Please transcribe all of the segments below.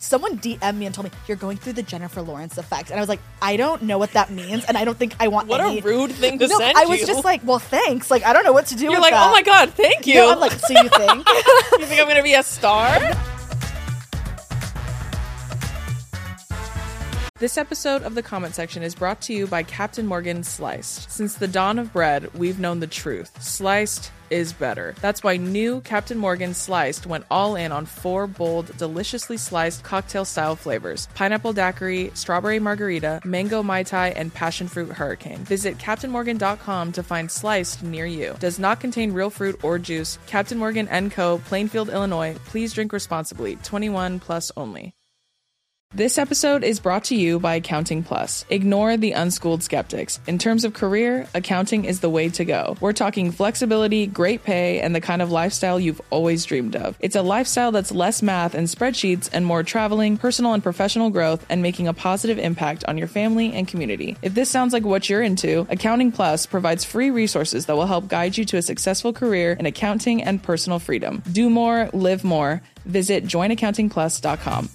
someone DM'd me and told me, you're going through the Jennifer Lawrence effect. And I was like, I don't know what that means, and I don't think I want What a rude thing to send I was just like, well, thanks. Like, I don't know what to do You're with like, that. oh my God, thank you. No, I'm like, so you think? You think I'm going to be a star? This episode of The Comment Section is brought to you by Captain Morgan Sliced. Since the dawn of bread, we've known the truth. Sliced is better. That's why new Captain Morgan Sliced went all in on 4 bold, deliciously sliced cocktail-style flavors. Pineapple daiquiri, strawberry margarita, mango mai tai, and passion fruit hurricane. Visit CaptainMorgan.com to find Sliced near you. Does not contain real fruit or juice. Captain Morgan & Co., Plainfield, Illinois. Please drink responsibly. 21 plus only. This episode is brought to you by Accounting Plus. Ignore the unschooled skeptics. In terms of career, accounting is the way to go. We're talking flexibility, great pay, and the kind of lifestyle you've always dreamed of. It's a lifestyle that's less math and spreadsheets and more traveling, personal and professional growth, and making a positive impact on your family and community. If this sounds like what you're into, Accounting Plus provides free resources that will help guide you to a successful career in accounting and personal freedom. Do more, live more. Visit joinaccountingplus.com.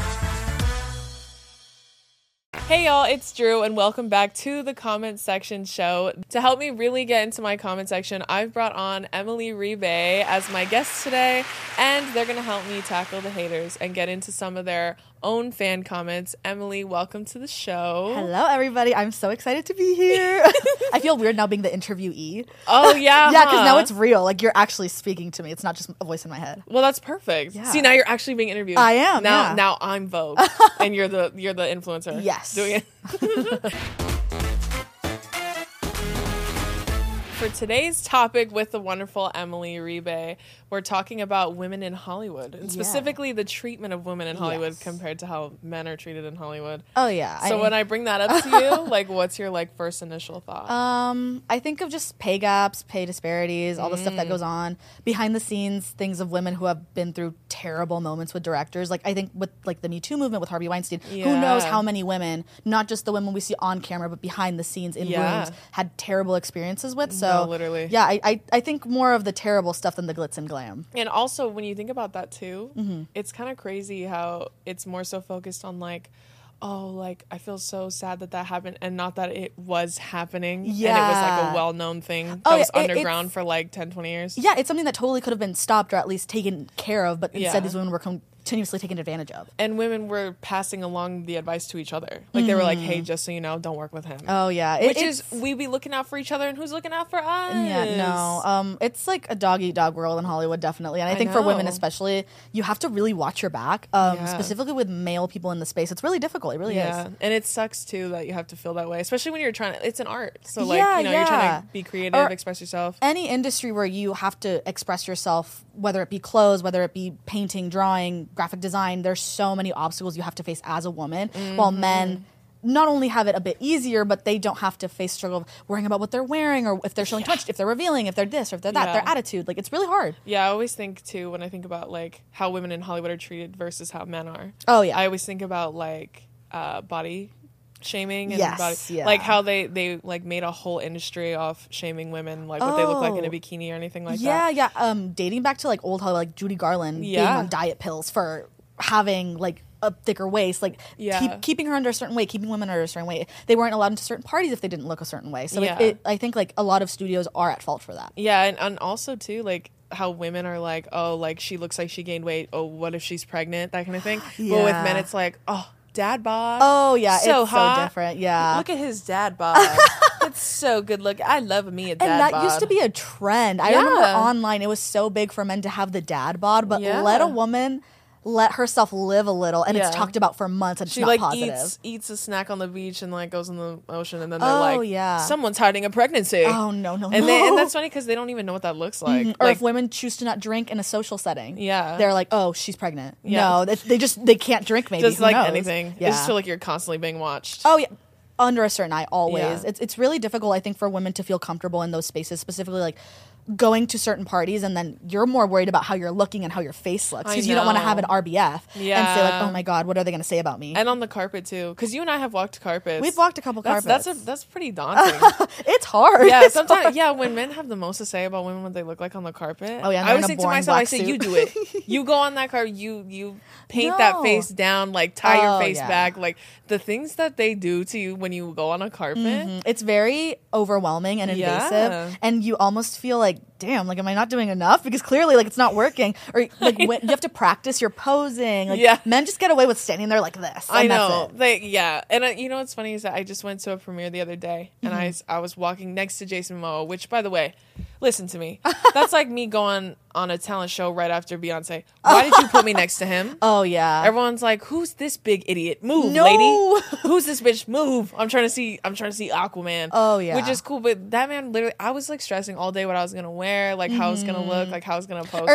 Hey y'all, it's Drew and welcome back to the Comment Section show. To help me really get into my comment section, I've brought on Emily Ribe as my guest today, and they're going to help me tackle the haters and get into some of their own fan comments. Emily, welcome to the show. Hello, everybody. I'm so excited to be here. I feel weird now being the interviewee. Oh, yeah. Yeah, because now it's real. Like, you're actually speaking to me. It's not just a voice in my head. Well, that's perfect. Yeah. See, now you're actually being interviewed. I am, Now, yeah. now I'm Vogue, and you're the influencer. Yes. Doing it. For today's topic with the wonderful Emily Ribe, we're talking about women in Hollywood, and specifically the treatment of women in Hollywood compared to how men are treated in Hollywood. Oh, yeah. So when I bring that up to you, like, what's your, like, first initial thought? I think of just pay gaps, pay disparities, all the stuff that goes on behind the scenes, things of women who have been through terrible moments with directors. Like, I think with, like, the Me Too movement with Harvey Weinstein, who knows how many women, not just the women we see on camera, but behind the scenes in rooms, had terrible experiences with. So, No, literally. Yeah, I think more of the terrible stuff than the glitz and glam. And also, when you think about that, too, it's kind of crazy how it's more so focused on, like, oh, like, I feel so sad that happened, and not that it was happening. Yeah. And it was, like, a well-known thing that was underground for, like, 10, 20 years. Yeah, it's something that totally could have been stopped or at least taken care of, but instead these women were continuously taken advantage of. And women were passing along the advice to each other. Like, they were like, hey, just so you know, don't work with him. Oh, yeah. Which is, we be looking out for each other, and who's looking out for us? Yeah, no. It's like a dog-eat-dog world in Hollywood, definitely. And I think for women especially, you have to really watch your back, specifically with male people in the space. It's really difficult. It really is. And it sucks, too, that you have to feel that way, especially when you're trying to, it's an art. So, like, you know, you're trying to be creative, or express yourself. Any industry where you have to express yourself, whether it be clothes, whether it be painting, drawing, graphic design, there's so many obstacles you have to face as a woman, while men not only have it a bit easier, but they don't have to face struggle of worrying about what they're wearing or if they're showing touch, if they're revealing, if they're this or if they're that, their attitude. Like, it's really hard. Yeah, I always think, too, when I think about, like, how women in Hollywood are treated versus how men are. Oh, yeah. I always think about, like, body shaming and like how they like made a whole industry off shaming women, like what they look like in a bikini or anything like that. Dating back to, like, old Hollywood, like Judy Garland being on diet pills for having, like, a thicker waist, like keeping her under a certain weight, keeping women under a certain weight. They weren't allowed into certain parties if they didn't look a certain way. So I think, like, a lot of studios are at fault for that. Yeah, and also, too, like, how women are like, oh, like, she looks like she gained weight. Oh, what if she's pregnant? That kind of thing. But with men, it's like, oh, dad bod. Oh, yeah. So it's hot. So different. Yeah. Look at his dad bod. It's so good look. I love me a dad bod. And that used to be a trend. I remember online it was so big for men to have the dad bod, but let a woman let herself live a little, and it's talked about for months, and she, it's not like, positive. eats a snack on the beach and, like, goes in the ocean, and then they're like, someone's hiding a pregnancy. Oh, no. And that's funny because they don't even know what that looks like. Or like, if women choose to not drink in a social setting, they're like, oh, she's pregnant. No, they can't drink. Maybe just who like knows? anything. I just feel like you're constantly being watched. Oh, yeah. Under a certain eye, always. It's really difficult, I think, for women to feel comfortable in those spaces, specifically, like, going to certain parties and then you're more worried about how you're looking and how your face looks because you don't want to have an RBF and say like, oh my God, what are they going to say about me? And on the carpet too, because you and I have walked carpets. We've walked a couple carpets. That's pretty daunting. It's hard. Yeah, It's sometimes. hard. Yeah, when men have the most to say about women, what they look like on the carpet. Oh yeah, I always think to myself, I say, you do it. You go on that carpet. You paint that face down, like tie your face back, like the things that they do to you when you go on a carpet. It's very overwhelming and invasive, and you almost feel like, damn, like, am I not doing enough? Because clearly, like, it's not working. Or like, you have to practice your posing. Like, men just get away with standing there like this. I know. And you know what's funny is that I just went to a premiere the other day, and I was walking next to Jason Momoa, which, by the way, listen to me. That's like me going on a talent show right after Beyonce. Why did you put me next to him? Oh yeah. Everyone's like, "Who's this big idiot? Move, lady. Who's this bitch? Move." I'm trying to see Aquaman. Oh yeah. Which is cool, but that man literally, I was like stressing all day what I was gonna wear, like how I was gonna look, like how I was gonna pose.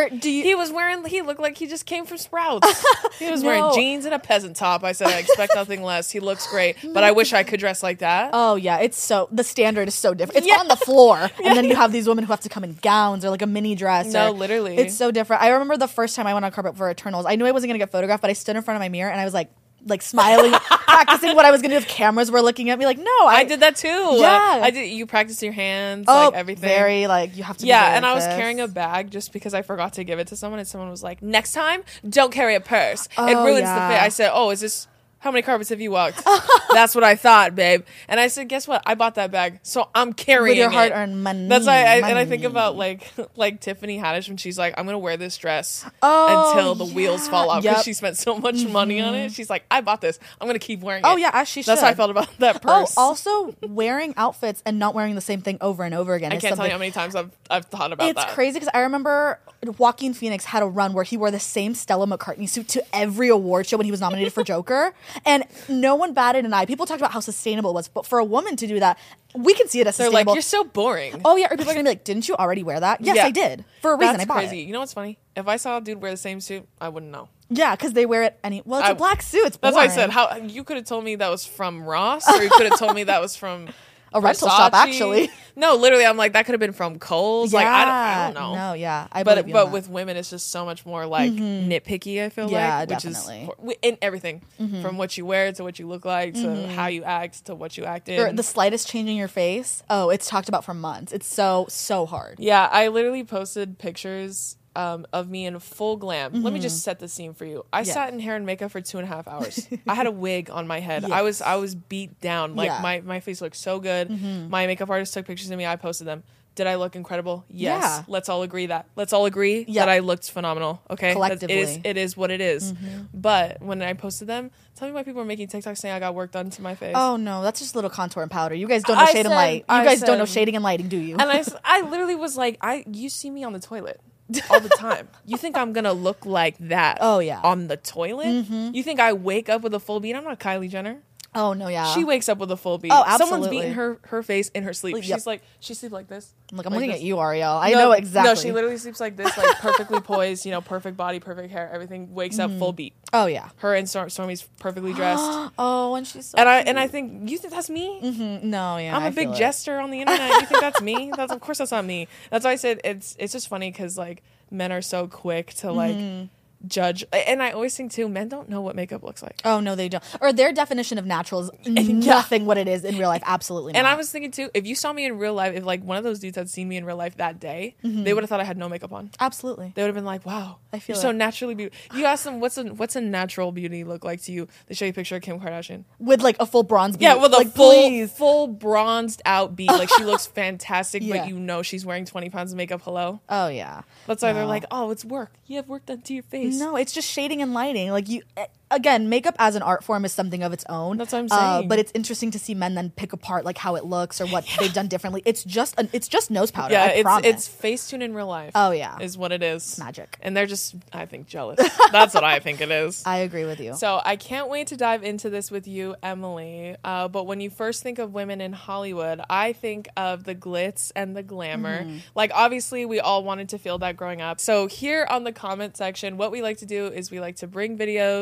He looked like he just came from Sprouts. He was wearing jeans and a peasant top. I said, I expect nothing less. He looks great, but I wish I could dress like that. Oh yeah, the standard is so different. It's on the floor, and then you have these women who have to come in gowns or like a mini dress. No, literally, it's so different. I remember the first time I went on carpet for Eternals. I knew I wasn't gonna get photographed, but I stood in front of my mirror and I was like smiling, practicing what I was gonna do if cameras were looking at me. Like, no, I did that too. Yeah, I did. You practice your hands, like everything. Very like you have to. Yeah, and I was carrying a bag just because I forgot to give it to someone, and someone was like, "Next time, don't carry a purse. It ruins the fit." I said, "Oh, is this?" How many carpets have you walked? That's what I thought, babe. And I said, guess what? I bought that bag, so I'm carrying it. With your hard-earned money. That's why and I think about like Tiffany Haddish when she's like, I'm going to wear this dress until the wheels fall off because she spent so much money on it. She's like, I bought this. I'm going to keep wearing it. Oh, yeah, as she should. That's how I felt about that purse. Oh, also wearing outfits and not wearing the same thing over and over again. I can't tell you how many times I've thought about that. It's crazy because I remember Joaquin Phoenix had a run where he wore the same Stella McCartney suit to every award show when he was nominated for Joker. And no one batted an eye. People talked about how sustainable it was, but for a woman to do that, we can see it as sustainable. They're like, you're so boring. Oh yeah, or people are gonna be like, didn't you already wear that? Yes, I did. For a reason, I bought crazy. it. You know what's funny? If I saw a dude wear the same suit, I wouldn't know. Yeah, because they wear it it's a black suit. It's boring. That's why I said, how you could have told me that was from Ross, or you could have told me that was from a rental shop, actually. No, literally, I'm like, that could have been from Kohl's. Yeah. Like, I don't know. No, yeah. But with women, it's just so much more like nitpicky, I feel like. Yeah, which definitely. Is in everything. From what you wear to what you look like to how you act to what you act in. Or the slightest change in your face. Oh, it's talked about for months. It's so hard. Yeah, I literally posted pictures of me in full glam. Let me just set the scene for you. I sat in hair and makeup for 2.5 hours. I had a wig on my head. Yes. I was beat down. Like my face looked so good. My makeup artist took pictures of me. I posted them. Did I look incredible? Yes. Yeah. Let's all agree that. Let's all agree that I looked phenomenal. Okay. Collectively. It is what it is. But when I posted them, tell me why people are making TikToks saying I got work done to my face. Oh no, that's just a little contour and powder. You guys don't know shade and light. You guys don't know shading and lighting, do you? And I literally was like, you see me on the toilet all the time. You think I'm gonna look like that? Oh yeah, on the toilet. You think I wake up with a full beat? I'm not Kylie Jenner. Oh no, yeah. She wakes up with a full beat. Oh, absolutely. Someone's beating her face in her sleep. She's like, she sleeps like this. Look, I'm looking at you, Ariel. I know exactly. No, she literally sleeps like this, like perfectly poised. Perfect body, perfect hair, everything. Wakes up full beat. Oh yeah. Her and Stormy's perfectly dressed. Oh, and she's so and I think you think that's me. No, yeah. I'm a big jester on the internet. You think that's me? Of course that's not me. That's why I said it's just funny because like men are so quick to like judge, and I always think too, men don't know what makeup looks like. Oh no, they don't. Or their definition of natural is nothing what it is in real life. Absolutely not. And I was thinking too, if you saw me in real life, if like one of those dudes had seen me in real life that day, they would have thought I had no makeup on. Absolutely. They would have been like, wow, I feel you're so naturally beautiful. You ask them what's a natural beauty look like to you, they show you a picture of Kim Kardashian with like a full bronze beat. Yeah, with like, a full bronzed out beat. Like she looks fantastic, but she's wearing 20 pounds of makeup. Hello. Oh yeah. That's why they're like, oh, it's work. You have work done to your face. No, it's just shading and lighting. Like you, again, makeup as an art form is something of its own. That's what I'm saying. But it's interesting to see men then pick apart like how it looks or what they've done differently. It's just nose powder. Yeah, I promise. It's Facetune in real life. Oh yeah, is what it is. It's magic. And they're just, I think, jealous. That's what I think it is. I agree with you. So I can't wait to dive into this with you, Emily. But when you first think of women in Hollywood, I think of the glitz and the glamour. Like obviously we all wanted to feel that growing up. So here on the comment section, what we like to do is we like to bring videos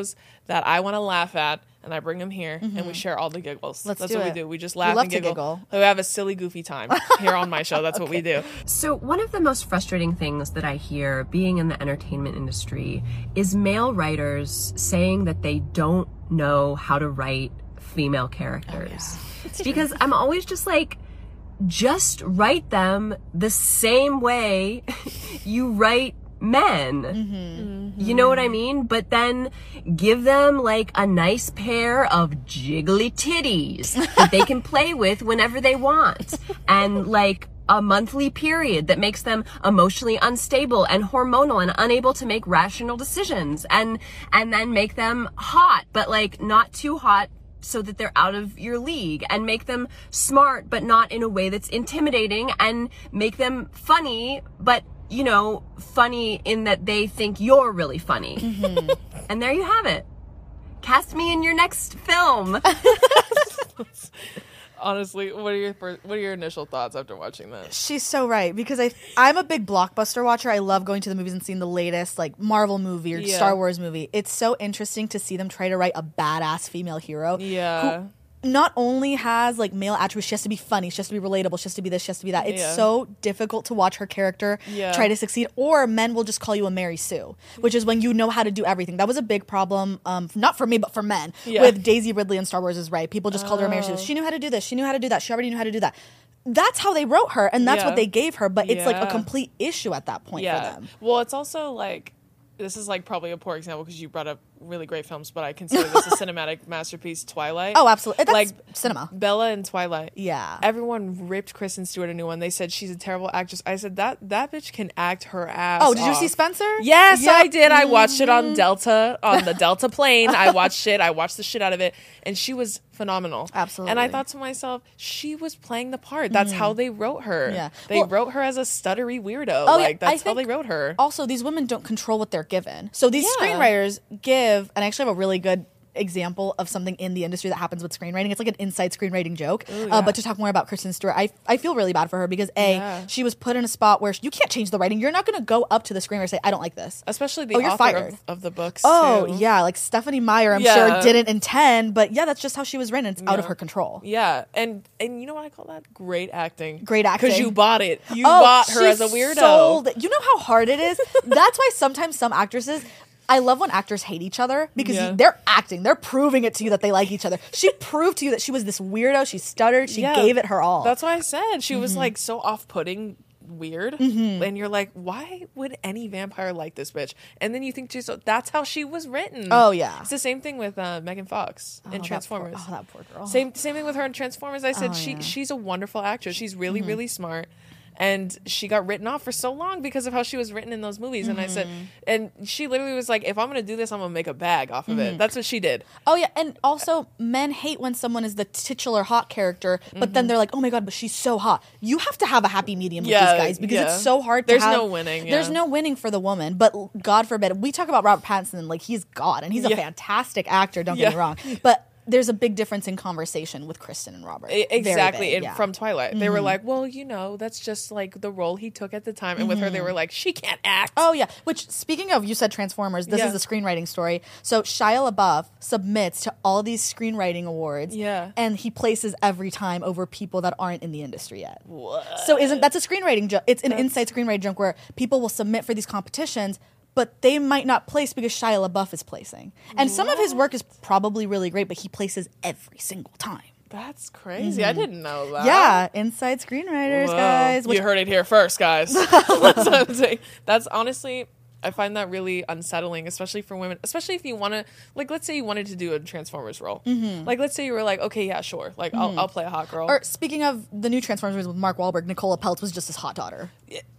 that I want to laugh at, and I bring them here, and we share all the giggles. That's do what it. we do. We just laugh love and to giggle. We have a silly, goofy time here on my show. That's what we do. So one of the most frustrating things that I hear being in the entertainment industry is male writers saying that they don't know how to write female characters. Because I'm always just like, just write them the same way you write men. You know what I mean? But then give them like a nice pair of jiggly titties that they can play with whenever they want. And like a monthly period that makes them emotionally unstable and hormonal and unable to make rational decisions. And then make them hot, but like not too hot so that they're out of your league, and make them smart, but not in a way that's intimidating, and make them funny, but you know, funny in that they think you're really funny. And there you have it. Cast me in your next film. Honestly, what are your initial thoughts after watching that? She's so right, because I'm a big blockbuster watcher. I love going to the movies and seeing the latest like Marvel movie or Star Wars movie. It's so interesting to see them try to write a badass female hero. Yeah. Who not only has like male attributes, she has to be funny, she has to be relatable, she has to be this, she has to be that. It's so difficult to watch her character try to succeed. Or men will just call you a Mary Sue, which is when you know how to do everything. That was a big problem, not for me, but for men. With Daisy Ridley in Star Wars is right. People just called her a Mary Sue. She knew how to do this, she knew how to do that, she already knew how to do that. That's how they wrote her, and that's what they gave her, but it's like a complete issue at that point for them. Well, it's also like, this is like probably a poor example because you brought up really great films, but I consider this a cinematic masterpiece, Twilight. Oh, absolutely. That's like cinema. Bella in Twilight. Yeah. Everyone ripped Kristen Stewart a new one. They said she's a terrible actress. I said that bitch can act her ass Oh, did you off. see Spencer? Yes, Yep. I did. I watched it on Delta, on the Delta plane. I watched it. I watched the shit out of it. And she was phenomenal. Absolutely. And I thought to myself, she was playing the part. That's how they wrote her. Yeah. They Well, wrote her as a stuttery weirdo. Oh, like, yeah, I that's how they think wrote her. Also, these women don't control what they're given. So these Yeah. screenwriters give, and I actually have a really good example of something in the industry that happens with screenwriting. It's like an inside screenwriting joke. But to talk more about Kristen Stewart, I feel really bad for her because she was put in a spot where you can't change the writing. You're not going to go up to the screenwriter and say, I don't like this. Especially the you're author fired. Of the books, Oh, too. yeah. Like Stephanie Meyer, I'm sure didn't intend, but yeah, that's just how she was written. It's out of her control. Yeah, and you know what I call that? Great acting. Great acting. Because you bought it. You bought her she as a weirdo. sold it. You know how hard it is? That's why sometimes some actresses, I love when actors hate each other because they're acting. They're proving it to you that they like each other. She proved to you that she was this weirdo. She stuttered. She gave it her all. That's why I said she was like so off-putting, weird, and you're like, why would any vampire like this bitch? And then you think, so that's how she was written. Oh yeah, it's the same thing with Megan Fox in Transformers. That poor girl. Same thing with her in Transformers. I said she's a wonderful actress. She's really really smart. And she got written off for so long because of how she was written in those movies. And I said, and she literally was like, if I'm going to do this, I'm going to make a bag off of it. That's what she did. Oh, yeah. And also, men hate when someone is the titular hot character, but then they're like, oh my God, but she's so hot. You have to have a happy medium with these guys because it's so hard to There's have. no winning. There's no winning for the woman. But God forbid, we talk about Robert Pattinson, like he's God and he's a fantastic actor, don't get me wrong. But there's a big difference in conversation with Kristen and Robert. Exactly. And from Twilight, they were like, well, you know, that's just like the role he took at the time. And with her, they were like, she can't act. Oh, yeah. Which, speaking of, you said Transformers, this is a screenwriting story. So Shia LaBeouf submits to all these screenwriting awards. Yeah. And he places every time over people that aren't in the industry yet. What? So that's a screenwriting joke. It's an inside screenwriting joke where people will submit for these competitions, but they might not place because Shia LaBeouf is placing. And some of his work is probably really great, but he places every single time. That's crazy. I didn't know that. Yeah, inside screenwriters, guys. You heard it here first, guys. That's what I'm saying. That's honestly, I find that really unsettling, especially for women, especially if you want to, like, let's say you wanted to do a Transformers role. Like, let's say you were like, okay, yeah, sure. Like, I'll play a hot girl. Or speaking of the new Transformers with Mark Wahlberg, Nicola Peltz was just his hot daughter.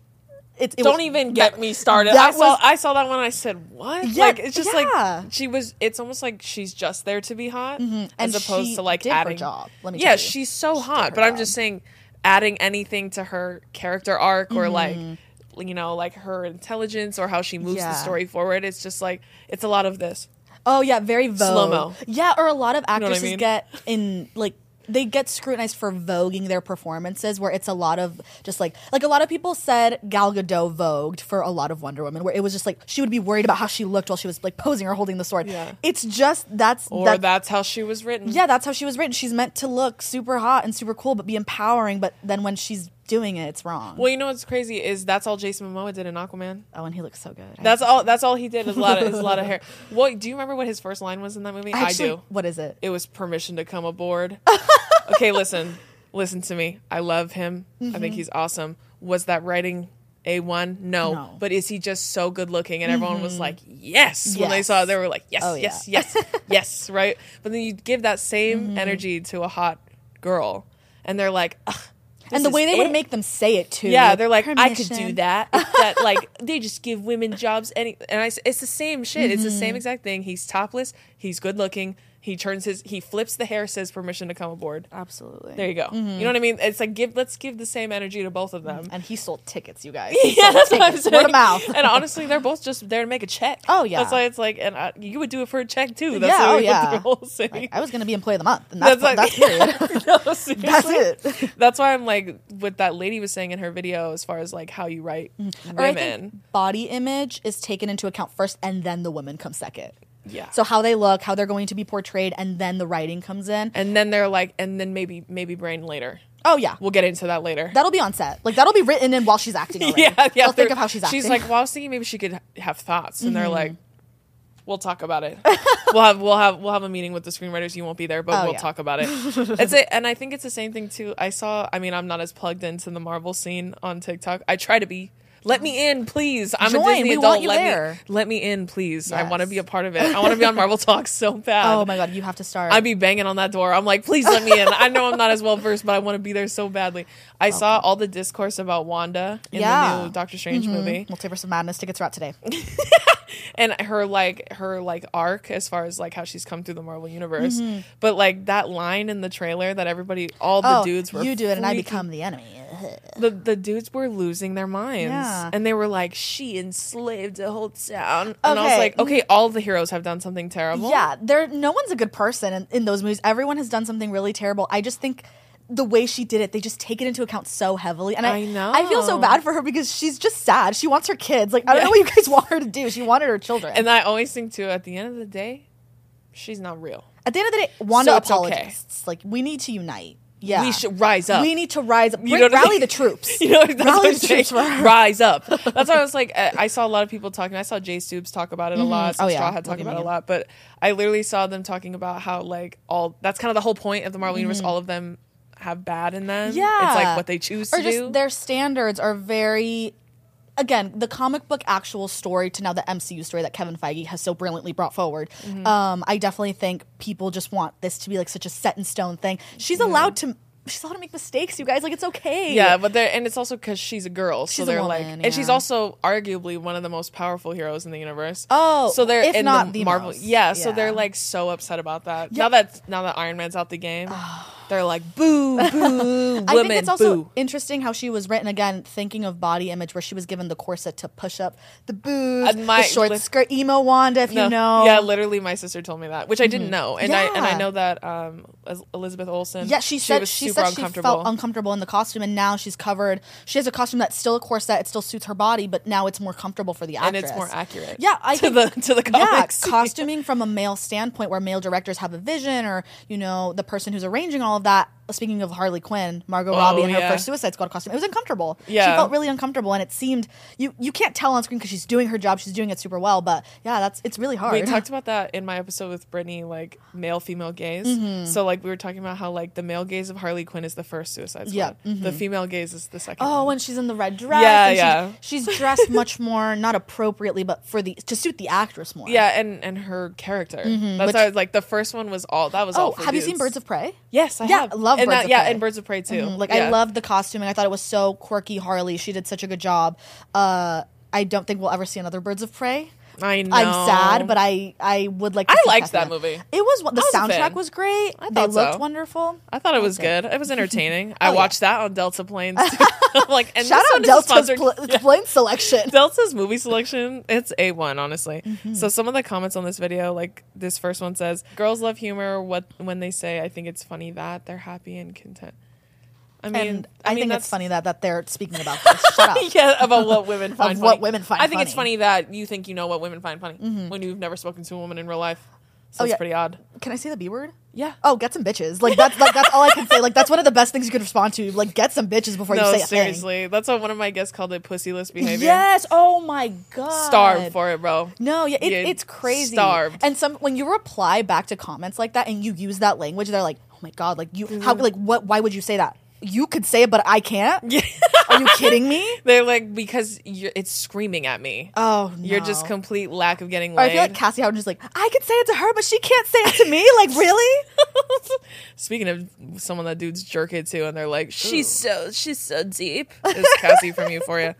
Don't even get me started. I saw that one and I said, what? Yeah, like, it's just like, it's almost like she's just there to be hot as opposed to like adding. Her job. Let me tell you. She's so hot, but I'm just saying adding anything to her character arc or like, you know, like her intelligence or how she moves the story forward. It's just like, it's a lot of this. Oh yeah, very Vogue. Slow-mo. Yeah, or a lot of actresses I mean? get in like they get scrutinized for voguing their performances, where it's a lot of just like a lot of people said Gal Gadot vogued for a lot of Wonder Woman, where it was just like she would be worried about how she looked while she was like posing or holding the sword. Yeah. It's just that's how she was written. Yeah, that's how she was written. She's meant to look super hot and super cool, but be empowering. But then when she's doing it, it's wrong. Well, you know what's crazy is that's all Jason Momoa did in Aquaman. Oh, and he looks so good. That's all he did is a lot of hair. What do you remember what his first line was in that movie? Actually, I do. What is it? It was permission to come aboard. Okay, listen to me. I love him. I think he's awesome. Was that writing A1? No. But is he just so good looking? And everyone was like, yes. When they saw it, they were like, yes, yes, right? But then you give that same energy to a hot girl, and they're like, ugh. And the way they would make them say it too. Yeah, they're like, I could do that. That like they just give women jobs. It's the same shit. It's the same exact thing. He's topless. He's good looking. He flips the hair, says permission to come aboard. Absolutely. There you go. You know what I mean? It's like let's give the same energy to both of them. And he sold tickets, you guys. Yeah, that's what I'm saying. Word of mouth. And honestly, they're both just there to make a check. Oh yeah. That's why it's like, and you would do it for a check too. That's yeah. why Oh we yeah. went through the whole thing. Like, I was gonna be employee of the month, and that's period. No, seriously. That's it. That's why I'm like what that lady was saying in her video as far as like how you write women. Or I think body image is taken into account first, and then the woman comes second. Yeah. So how they look, how they're going to be portrayed, and then the writing comes in. And then they're like, and then maybe brain later. Oh yeah. We'll get into that later. That'll be on set. Like that'll be written in while she's acting already. Yeah. They'll think of how she's acting. She's like, well, I was thinking maybe she could have thoughts, and they're like, we'll talk about it. we'll have a meeting with the screenwriters. You won't be there, but we'll talk about it. And I think it's the same thing too. I'm not as plugged into the Marvel scene on TikTok. I try to be. Let me in, please. I'm Join. a Disney We adult. want you there. Let me in, please. Yes. I want to be a part of it. I want to be on Marvel Talk so bad. Oh my god, you have to start. I'd be banging on that door. I'm like, please let me in. I know I'm not as well versed, but I want to be there so badly. I saw all the discourse about Wanda in the new Doctor Strange movie. Multiverse of Madness tickets are out today. And her arc as far as like how she's come through the Marvel universe. But like that line in the trailer that all the dudes were you do it and I become the enemy. The dudes were losing their minds. Yeah. And they were like, she enslaved a whole town. And I was like, okay, all the heroes have done something terrible. Yeah, no one's a good person in those movies. Everyone has done something really terrible. I just think the way she did it, they just take it into account so heavily. And I know. I feel so bad for her because she's just sad. She wants her kids. Like, I don't know what you guys want her to do. She wanted her children. And I always think, too, at the end of the day, she's not real. At the end of the day, Wanda So it's apologists. Okay. Like, we need to unite. Yeah. We should rise up. We need to rise up. Rally the troops. That's rally the troops for her. Rise up. That's why I was like, I saw a lot of people talking. I saw Jay Stoops talk about it a lot. Straw had talked about it a lot. But I literally saw them talking about how, like, that's kind of the whole point of the Marvel Universe. All of them have bad in them. Yeah. It's like what they choose to do. Or just their standards are very... Again, the comic book actual story to now the MCU story that Kevin Feige has so brilliantly brought forward. I definitely think people just want this to be like such a set in stone thing. She's allowed to make mistakes, you guys. Like, it's okay. Yeah, but and it's also because she's a girl, so they're woman, like, and she's also arguably one of the most powerful heroes in the universe. Oh, so they're if in not the the Marvel. most. Yeah, so they're like so upset about that. Yeah. Now that Iron Man's out the game, they're like, boo, boo, women, I think it's also boo. interesting how she was written, again, thinking of body image, where she was given the corset to push up the boobs, the short skirt, emo Wanda, if you know. Yeah, literally, my sister told me that, which I didn't know, and I know that Elizabeth Olsen. Yeah, she said she felt uncomfortable in the costume, and now she's covered. She has a costume that's still a corset. It still suits her body, but now it's more comfortable for the actress, and it's more accurate. Yeah, to the comics. Yeah, costuming from a male standpoint, where male directors have a vision, or the person who's arranging all of that. Speaking of Harley Quinn, Margot Robbie in her first Suicide Squad costume, it was uncomfortable. Yeah. She felt really uncomfortable, and it seemed you can't tell on screen because she's doing her job, she's doing it super well. But yeah, it's really hard. We talked about that in my episode with Brittany, like male female gaze. So like we were talking about how like the male gaze of Harley Quinn is the first Suicide Squad. Yeah. The female gaze is the second. Oh, one. when she's in the red dress. Yeah, She's dressed much more not appropriately, but to suit the actress more. Yeah, and her character. That's why like the first one was all that was all. For have dudes. you seen Birds of Prey? Yes, I have. Love Birds of Prey. Yeah, and Birds of Prey too. I loved the costuming. I thought it was so quirky. Harley, she did such a good job. I don't think we'll ever see another Birds of Prey. I know. I'm sad, but I would like to I see liked Kathy that on. movie. It was, the I was a soundtrack fan. was great. I They thought looked so. wonderful. I thought it was Okay. good. It was entertaining. I Oh, yeah. watched that on Delta Planes. Too. I'm like, and Shout this out one is Delta's sponsored. plane selection. Delta's movie selection, it's A1, honestly. Mm-hmm. So some of the comments on this video, like this first one says, girls love humor when they say, I think it's funny that they're happy and content. I mean, And I think that's it's funny that they're speaking about this. Shut up. yeah, about what women find Of funny. what women find I think it's funny. funny that you think you know what women find funny when you've never spoken to a woman in real life. So Oh, it's yeah. pretty odd. Can I say the B word? Yeah. Oh, get some bitches. Like that's all I can say. Like that's one of the best things you could respond to. Like get some bitches before you No, say a thing. seriously. That's what one of my guests called it, pussyless behavior. Yes. Oh my god. Starved for it, bro. No, yeah, Yeah, it's crazy. starved. And when you reply back to comments like that and you use that language, they're like, "Oh my god, like you how like what? Why would you say that? You could say it, but I can't." Yeah. Are you kidding me? They're like, because it's screaming at me. Oh, no. You're just complete lack of getting Or laid. I feel like Cassie Howard is like, I can say it to her, but she can't say it to me. Like, really? Speaking of someone that dudes jerk it to, and they're like, she's so deep. It's Cassie from Euphoria.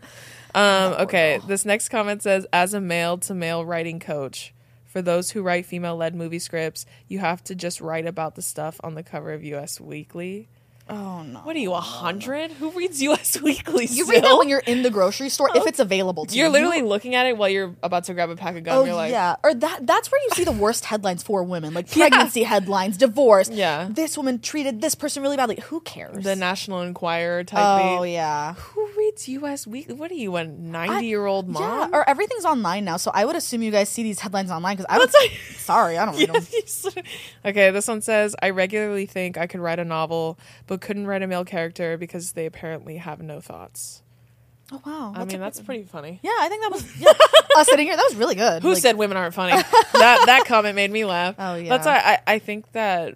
Okay, this next comment says, as a male to male writing coach, for those who write female led movie scripts, you have to just write about the stuff on the cover of US Weekly. Oh no. What are you, 100? Who reads US Weekly? You read that when you're in the grocery store if it's available to you. You're literally looking at it while you're about to grab a pack of gum. Oh You're like, yeah, or that's where you see the worst headlines for women, like pregnancy headlines, divorce. Yeah. This woman treated this person really badly. Who cares? the National Enquirer type. Oh beat. yeah. Who reads US Weekly? What are you, a 90-year-old mom? Yeah, or everything's online now, so I would assume you guys see these headlines online because I don't. Sorry, I don't read them. Okay, this one says, I regularly think I could write a novel, but couldn't write a male character because they apparently have no thoughts. Oh wow, I mean, that's pretty funny. Yeah, I think that was sitting here. That was really good. Who Like, said women aren't funny? that comment made me laugh. Oh, yeah. That's why I think that,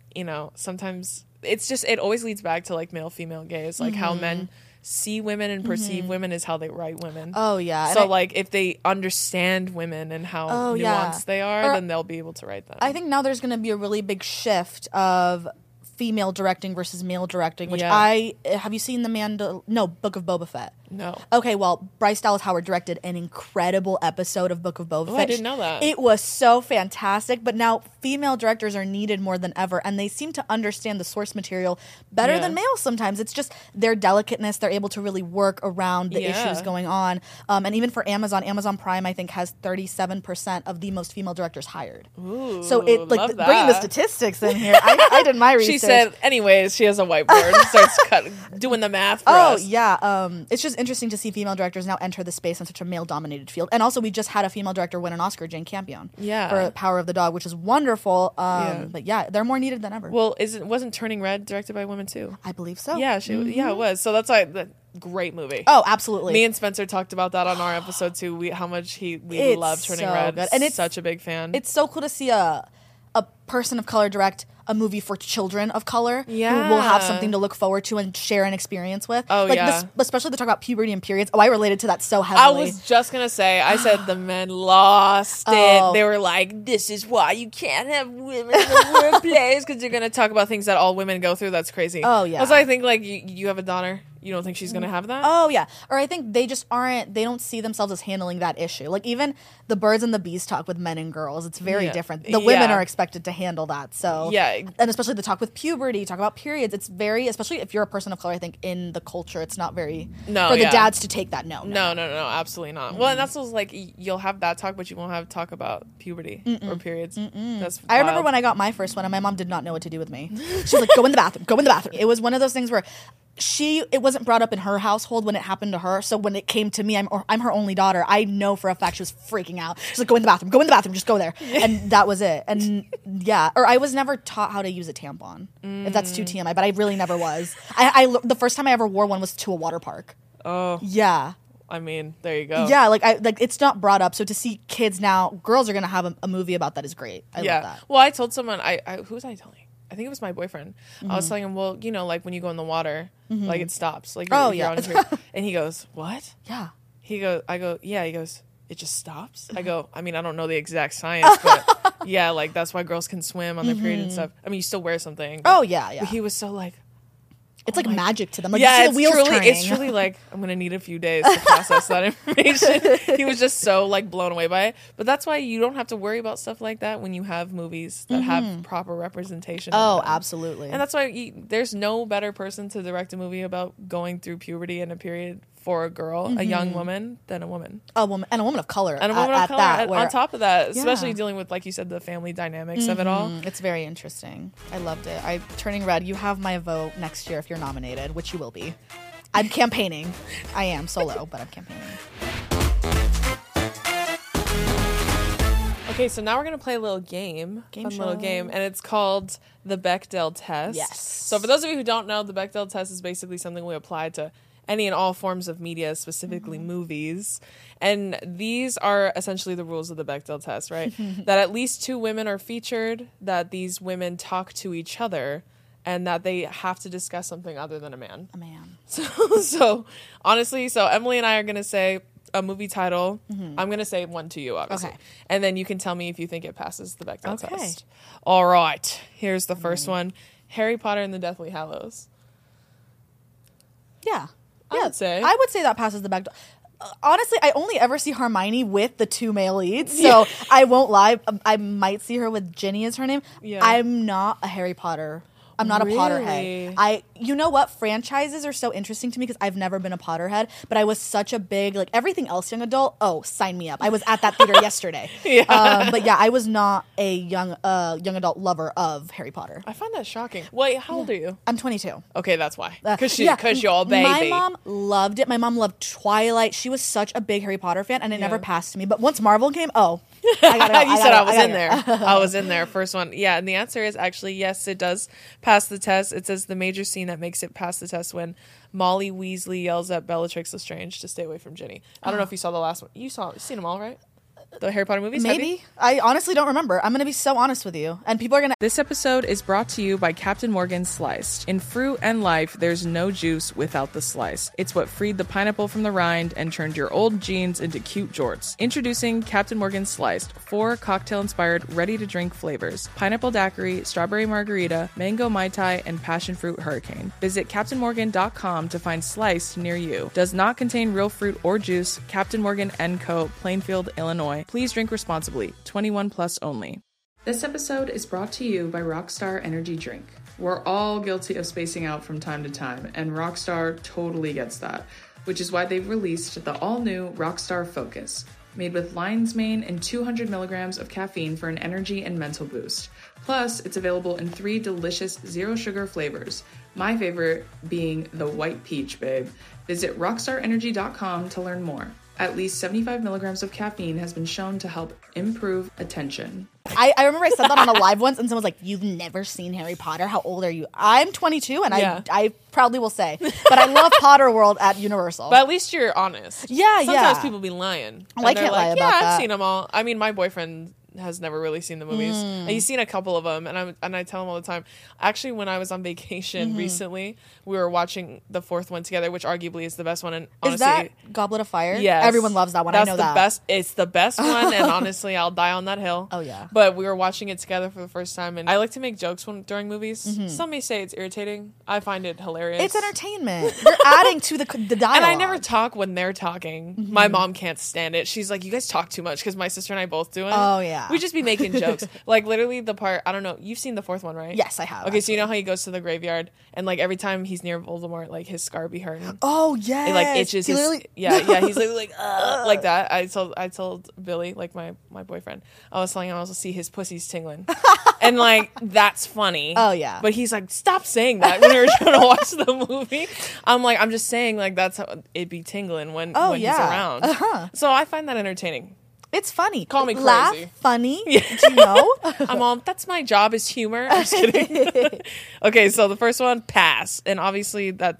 sometimes it's just, it always leads back to like male, female gaze, like how men see women and perceive women is how they write women. Oh yeah. So And like if they understand women and how Oh, nuanced yeah. they are, Or- then they'll be able to write them. I think now there's going to be a really big shift of female directing versus male directing, which Yeah. have you seen Book of Boba Fett? No. Okay, well, Bryce Dallas Howard directed an incredible episode of Book of Boba Oh, Fett. I didn't know that. It was so fantastic, but now female directors are needed more than ever, and they seem to understand the source material better Yeah. than males sometimes. It's just their delicateness. They're able to really work around the Yeah. issues going on. And even for Amazon Prime, I think, has 37% of the most female directors hired. Ooh, So it like love bringing the that. statistics in here. I did my research. She said, anyways, she has a whiteboard and starts doing the math for Oh us. yeah, it's just interesting to see female directors now enter the space in such a male-dominated field, and also we just had a female director win an Oscar, Jane Campion, Yeah. for Power of the Dog, which is wonderful. Yeah. But yeah, they're more needed than ever. Well, wasn't Turning Red directed by women too? I believe so. Yeah, it was. So that's why great movie. Oh, absolutely. Me and Spencer talked about that on our episode too. How much we It's love Turning so Red, good. And it's such a big fan. It's so cool to see a person of color direct a movie for children of color who will Yeah. have something to look forward to and share an experience with. Oh, like yeah. especially to talk about puberty and periods. Oh, I related to that so I heavily. was just gonna say, I said the men lost it. Oh. They were like, "This is why you can't have women in the workplace because you're gonna talk about things that all women go through." That's crazy. Oh, yeah. That's why I think like you have a daughter. You don't think she's gonna have that? Oh yeah, or I think they just aren't. They don't see themselves as handling that issue. Like even the birds and the bees talk with men and girls. It's very Yeah. different. The women Yeah. are expected to handle that. So Yeah. and especially the talk with puberty, talk about periods. It's very, especially if you're a person of color. I think in the culture, it's not very No, for the yeah. dads to take that. No. No, absolutely not. Well, and that's what's like you'll have that talk, but you won't have talk about puberty or periods. That's I remember wild. when I got my first one, and my mom did not know what to do with me. She was like, "Go in the bathroom. Go in the bathroom." It was one of those things where it wasn't brought up in her household when it happened to her. So when it came to me, I'm her only daughter. I know for a fact she was freaking out. She's like, "Go in the bathroom. Go in the bathroom. Just go there." And that was it. And yeah, or I was never taught how to use a tampon. If that's too TMI, but I really never was. The first time I ever wore one was to a water park. Oh, Yeah. I mean, there you go. Yeah, like it's not brought up. So to see kids now, girls are gonna have a movie about that is great. I love that. Well, I told someone, who was I telling? I think it was my boyfriend. Mm-hmm. I was telling him, well, like when you go in the water, like it stops. Like, Oh, you're yeah. on your, and he goes, what? Yeah. I go, yeah. He goes, it just stops? I go, I mean, I don't know the exact science, but yeah, like that's why girls can swim on their period and stuff. I mean, you still wear something. But Oh yeah, yeah. he was so like, It's like magic to them. Like, yeah, you see the wheels turning. It's truly like, I'm gonna need a few days to process that information. He was just so like blown away by it. But that's why you don't have to worry about stuff like that when you have movies that have proper representation. Oh, absolutely. And that's why there's no better person to direct a movie about going through puberty and a period for a girl, a young woman, than a woman. A woman of color. And a woman of color. That, on top of that, especially dealing with, like you said, the family dynamics of it all. It's very interesting. I loved it. Turning Red, you have my vote next year if you're nominated, which you will be. I'm campaigning. I am solo, but I'm campaigning. Okay, so now we're going to play a little little game, and it's called the Bechdel test. Yes. So for those of you who don't know, the Bechdel test is basically something we apply to any and all forms of media, specifically movies. And these are essentially the rules of the Bechdel test, right? That at least 2 women are featured, that these women talk to each other, and that they have to discuss something other than a man. A man. So honestly, Emily and I are going to say a movie title. I'm going to say one to you, obviously. Okay. And then you can tell me if you think it passes the Bechdel test. All right. Here's the first one. Harry Potter and the Deathly Hallows. Yeah. I would say. I would say that passes the Bechdel. Honestly, I only ever see Hermione with the 2 male leads, so I won't lie. I might see her with Ginny as her name. Yeah. I'm not a Harry Potter. I'm not a Potterhead. You know what? Franchises are so interesting to me because I've never been a Potterhead, but I was such a big, like, everything else young adult. Oh, sign me up. I was at that theater yesterday. But yeah, I was not a young adult lover of Harry Potter. I find that shocking. Wait, how old are you? I'm 22. Okay, that's why. Because you're a baby. My mom loved it. My mom loved Twilight. She was such a big Harry Potter fan, and it never passed me. But once Marvel came, you said I was in there. I was in there. First one. Yeah, and the answer is actually yes, it does pass the test. It says the major scene that makes it pass the test when Molly Weasley yells at Bellatrix Lestrange to stay away from Ginny. I don't know if you saw the last one. You've seen them all, right? The Harry Potter movies? Maybe. I honestly don't remember. I'm going to be so honest with you. And people are going to... This episode is brought to you by Captain Morgan Sliced. In fruit and life, there's no juice without the slice. It's what freed the pineapple from the rind and turned your old jeans into cute jorts. Introducing Captain Morgan Sliced. 4 cocktail-inspired, ready-to-drink flavors. Pineapple daiquiri, strawberry margarita, mango mai tai, and passion fruit hurricane. Visit CaptainMorgan.com to find Sliced near you. Does not contain real fruit or juice. Captain Morgan & Co., Plainfield, Illinois. Please drink responsibly. 21 plus only. This episode is brought to you by Rockstar Energy Drink. We're all guilty of spacing out from time to time, and Rockstar totally gets that, which is why they've released the all-new Rockstar Focus, made with lion's mane and 200 milligrams of caffeine for an energy and mental boost. Plus, it's available in 3 delicious zero-sugar flavors, my favorite being the white peach, babe. Visit rockstarenergy.com to learn more. At least 75 milligrams of caffeine has been shown to help improve attention. I remember I said that on a live once, and someone was like, "You've never seen Harry Potter? How old are you?" I'm 22, and I proudly will say. But I love Potter World at Universal. But at least you're honest. Yeah, Sometimes people be lying. I can't lie about that. I've seen them all. I mean, my boyfriend has never really seen the movies. And he's seen a couple of them, and I tell him all the time. Actually, when I was on vacation recently, we were watching the 4th one together, which arguably is the best one. And honestly, is that Goblet of Fire? Yes, everyone loves that one. That's I know the that. Best. It's the best one, and honestly, I'll die on that hill. Oh yeah. But we were watching it together for the first time, and I like to make jokes during movies. Some may say it's irritating. I find it hilarious. It's entertainment. You're adding to the dialogue. And I never talk when they're talking. My mom can't stand it. She's like, "You guys talk too much," because my sister and I both do it. Oh yeah. We just be making jokes. Like literally the part, I don't know, you've seen the 4th one, right? Yes, I have. Okay, actually. so you know how he goes to the graveyard and like every time he's near Voldemort, like his scar be hurting. Oh yeah. It like itches his yeah, he's like like that. I told Billy, like my boyfriend, I was telling him I was see his pussy's tingling. And like that's funny. Oh yeah. But he's like, stop saying that when we were trying to watch the movie. I'm like, I'm just saying like that's how it be tingling when he's around. So I find that entertaining. It's funny. Call me crazy. Laugh, funny. Yeah. Do you know? I'm all, that's my job is humor. I'm just kidding. Okay, so the first one, pass. And obviously that's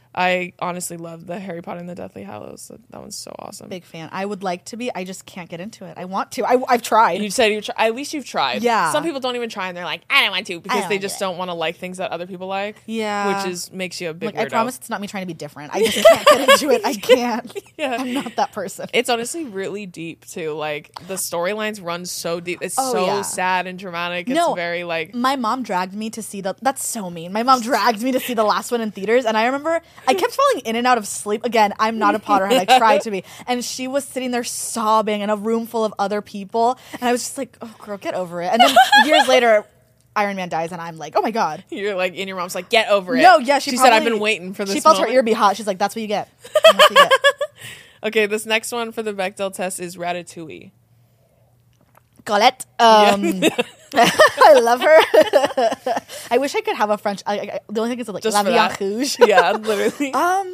I honestly love the Harry Potter and the Deathly Hallows. That one's so awesome. Big fan. I would like to be. I just can't get into it. I want to. I've tried. You said at least you've tried. Yeah. Some people don't even try and they're like, I don't want to, because they just don't want to like things that other people like. Yeah. Which makes you a big Like, weirdo. I promise it's not me trying to be different. I just can't get into it. I can't. Yeah. I'm not that person. It's honestly really deep too. Like the storylines run so deep. It's Oh, so yeah. sad and dramatic. It's No. very like My mom dragged me to see that's so mean. My mom dragged me to see the last one in theaters, and I remember I kept falling in and out of sleep. Again, I'm not a Potterhead. I tried to be. And she was sitting there sobbing in a room full of other people, and I was just like, oh girl, get over it. And then years later, Iron Man dies, and I'm like, oh my God. you're like, and your mom's like, get over it. No, yeah, she said, I've probably- been waiting for this. She felt her moment." ear be hot. She's like, that's what you get. That's what you get. Okay, this next one for the Bechdel test is Ratatouille. Colette. I love her. I wish I could have a French. The only thing is like Just La for Vie en that. Rouge. Yeah, literally.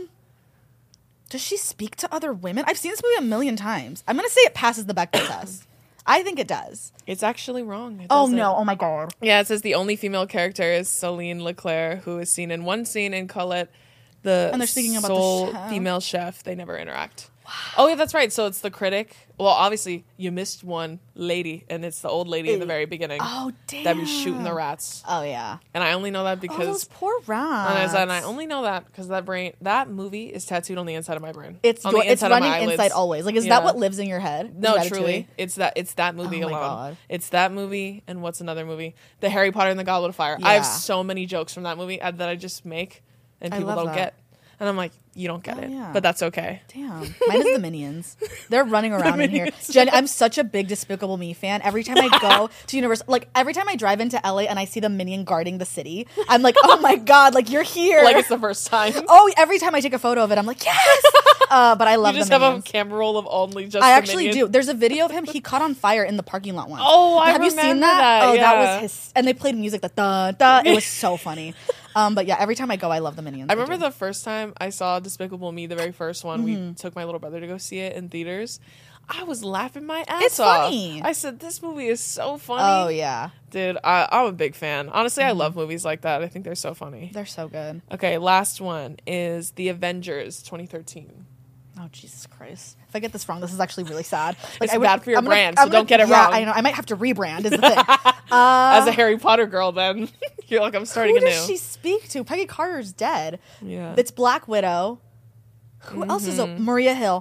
Does she speak to other women? I've seen this movie a million times. I'm gonna say it passes the Bechdel test. I think it does. It's actually wrong. It Oh doesn't. no! Oh my God! Yeah, it says the only female character is Celine Leclerc, who is seen in one scene in Colette, the And they're speaking about the sole chef. female chef. They never interact. Wow. Oh yeah, that's right. So it's the critic. Well, obviously you missed one lady, and it's the old lady in the very beginning. Oh damn! That be shooting the rats. Oh yeah. And I only know that Oh, because those poor rats. and I only know that because that movie is tattooed on the inside of my brain. It's on the it's inside of my running eyelids. inside always. Like, is Yeah. that what lives in your head? No, Is Ratatouille? truly, it's that movie Oh my alone. God. It's that movie, and what's another movie? The Harry Potter and the Goblet of Fire. I have Yeah. so many jokes from that movie that I just make, and I people love don't that. get. And I'm like, you don't get Oh, it, yeah. but that's okay. Damn. Mine is the Minions. They're running around in here. Jen, I'm such a big Despicable Me fan. Every time I go to Universal, like every time I drive into LA and I see the Minion guarding the city, I'm like, oh my God, like you're here. Like it's the first time. Oh, every time I take a photo of it, I'm like, yes. But I love You just the have a Minions. camera roll of only just. I the actually Minions. do. There's a video of him. He caught on fire in the parking lot once. Oh, I have you seen remember that? that, Oh, that yeah. was his. And they played music, the da da. It was so funny. But yeah, every time I go, I love the Minions. I remember the first time I saw Despicable Me, the very first one. Mm-hmm. We took my little brother to go see it in theaters. I was laughing my ass It's off. funny. I said, "This movie is so funny." Oh yeah, Dude, I'm a big fan. Honestly, Mm-hmm. I love movies like that. I think they're so funny. they're so good. Okay, last one is The Avengers 2013. Oh Jesus Christ! If I get this wrong, this is actually really sad. It's bad for your brand, so don't get it yeah, wrong. I know. I might have to rebrand. Is the thing. As a Harry Potter girl, then you're like, I'm starting Who anew. does she speak to? Peggy Carter's dead. Yeah. It's Black Widow. Who else is it? Maria Hill.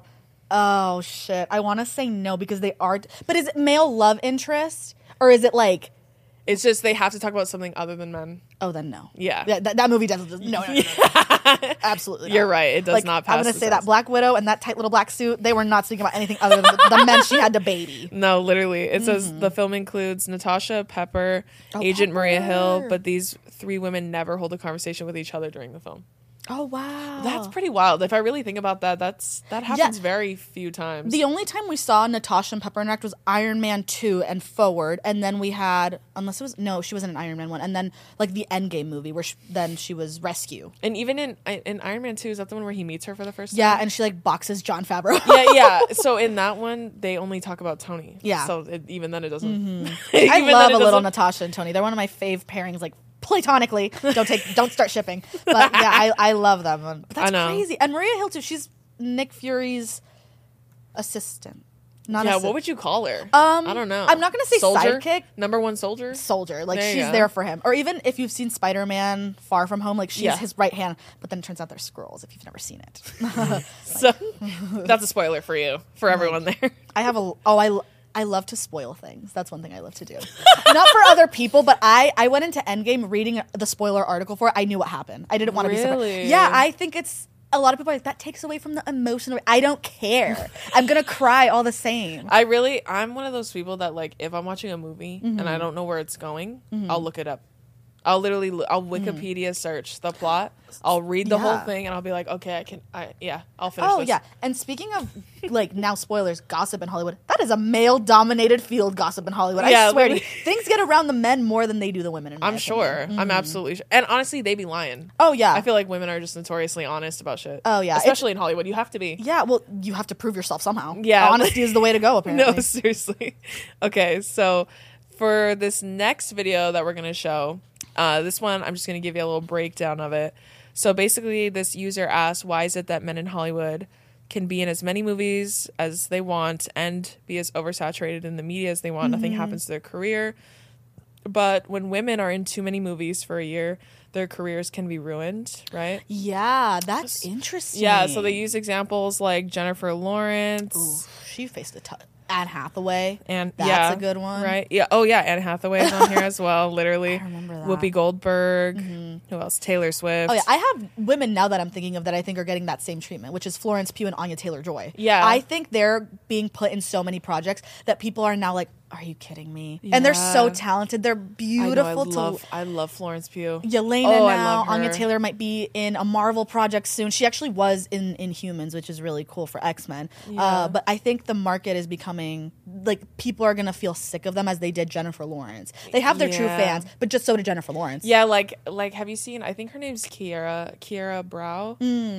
Oh shit! I want to say no because they are. But is it male love interest or is it like? It's just they have to talk about something other than men. Oh, then no. Yeah. That movie doesn't. No. Absolutely. Not. You're right. It does Like, not pass. I'm gonna the say test. that Black Widow and that tight little black suit. They were not speaking about anything other than the men she had to baby. No, literally. It says the film includes Natasha, Pepper, Oh, Agent Maria Hill, Pepper. but these three women never hold a conversation with each other during the film. Oh wow. That's pretty wild. If I really think about that, that happens very few times. The only time we saw Natasha and Pepper interact was Iron Man 2 and Forward, and then we had, unless it was, no, she wasn't in Iron Man 1, and then like the Endgame movie where then she was Rescue. And even in Iron Man 2, is that the one where he meets her for the first time? Yeah, and she like boxes John Favreau. yeah. So in that one, they only talk about Tony. Yeah. So even then, it doesn't. I Even love then it a little doesn't- Natasha and Tony. They're one of my fave pairings, like platonically. Don't start shipping. But yeah, I love them. But that's I know. crazy. And Maria Hill too. She's Nick Fury's assistant. Not Yeah, assistant. what would you call her? I don't know. I'm not gonna say soldier? sidekick. Number one soldier? Soldier. Like There you she's go. there for him. Or even if you've seen Spider-Man Far From Home, like she's Yeah. his right hand. But then it turns out they're squirrels if you've never seen it. So that's a spoiler for you, for everyone there. I have I love to spoil things. That's one thing I love to do. Not for other people, but I went into Endgame reading the spoiler article for it. I knew what happened. I didn't want to be surprised. Really? Yeah, I think it's a lot of people are like that takes away from the emotion. I don't care. I'm gonna cry all the same. I'm one of those people that like if I'm watching a movie and I don't know where it's going, I'll look it up. I'll Wikipedia search the plot. I'll read the whole Yeah. thing and I'll be like, okay, I'll finish Oh this. yeah, and speaking of like now spoilers, gossip in Hollywood. That is a male-dominated field. Gossip in Hollywood. Yeah, I swear to you, literally. things get around the men more than they do the women. In my I'm opinion. sure. I'm absolutely sure. And honestly, they be lying. Oh yeah. I feel like women are just notoriously honest about shit. Oh, yeah. Especially in Hollywood. You have to be. Yeah, well, you have to prove yourself somehow. Yeah. Honesty is the way to go, apparently. No, seriously. Okay, so for this next video that we're going to show, this one, I'm just going to give you a little breakdown of it. So basically, this user asked, why is it that men in Hollywood can be in as many movies as they want and be as oversaturated in the media as they want? Nothing happens to their career. But when women are in too many movies for a year, their careers can be ruined, right? Yeah, that's interesting. Yeah, so they use examples like Jennifer Lawrence. Ooh, she faced a tough. Anne Hathaway. And that's a good one. Right? Yeah. Oh, yeah. Anne Hathaway is on here as well, literally. I remember that. Whoopi Goldberg. Who else? Taylor Swift. Oh, yeah. I have women now that I'm thinking of that I think are getting that same treatment, which is Florence Pugh and Anya Taylor-Joy. Yeah. I think they're being put in so many projects that people are now like, are you kidding me? Yeah. And they're so talented. They're beautiful. I love Florence Pugh. Yelena now. I love her. Anya Taylor might be in a Marvel project soon. She actually was in Inhumans, which is really cool for X-Men. Yeah. But I think the market is becoming, like, people are going to feel sick of them as they did Jennifer Lawrence. They have their true fans, but just so did Jennifer Lawrence. Yeah, like have you seen, I think her name's Kiara Brow.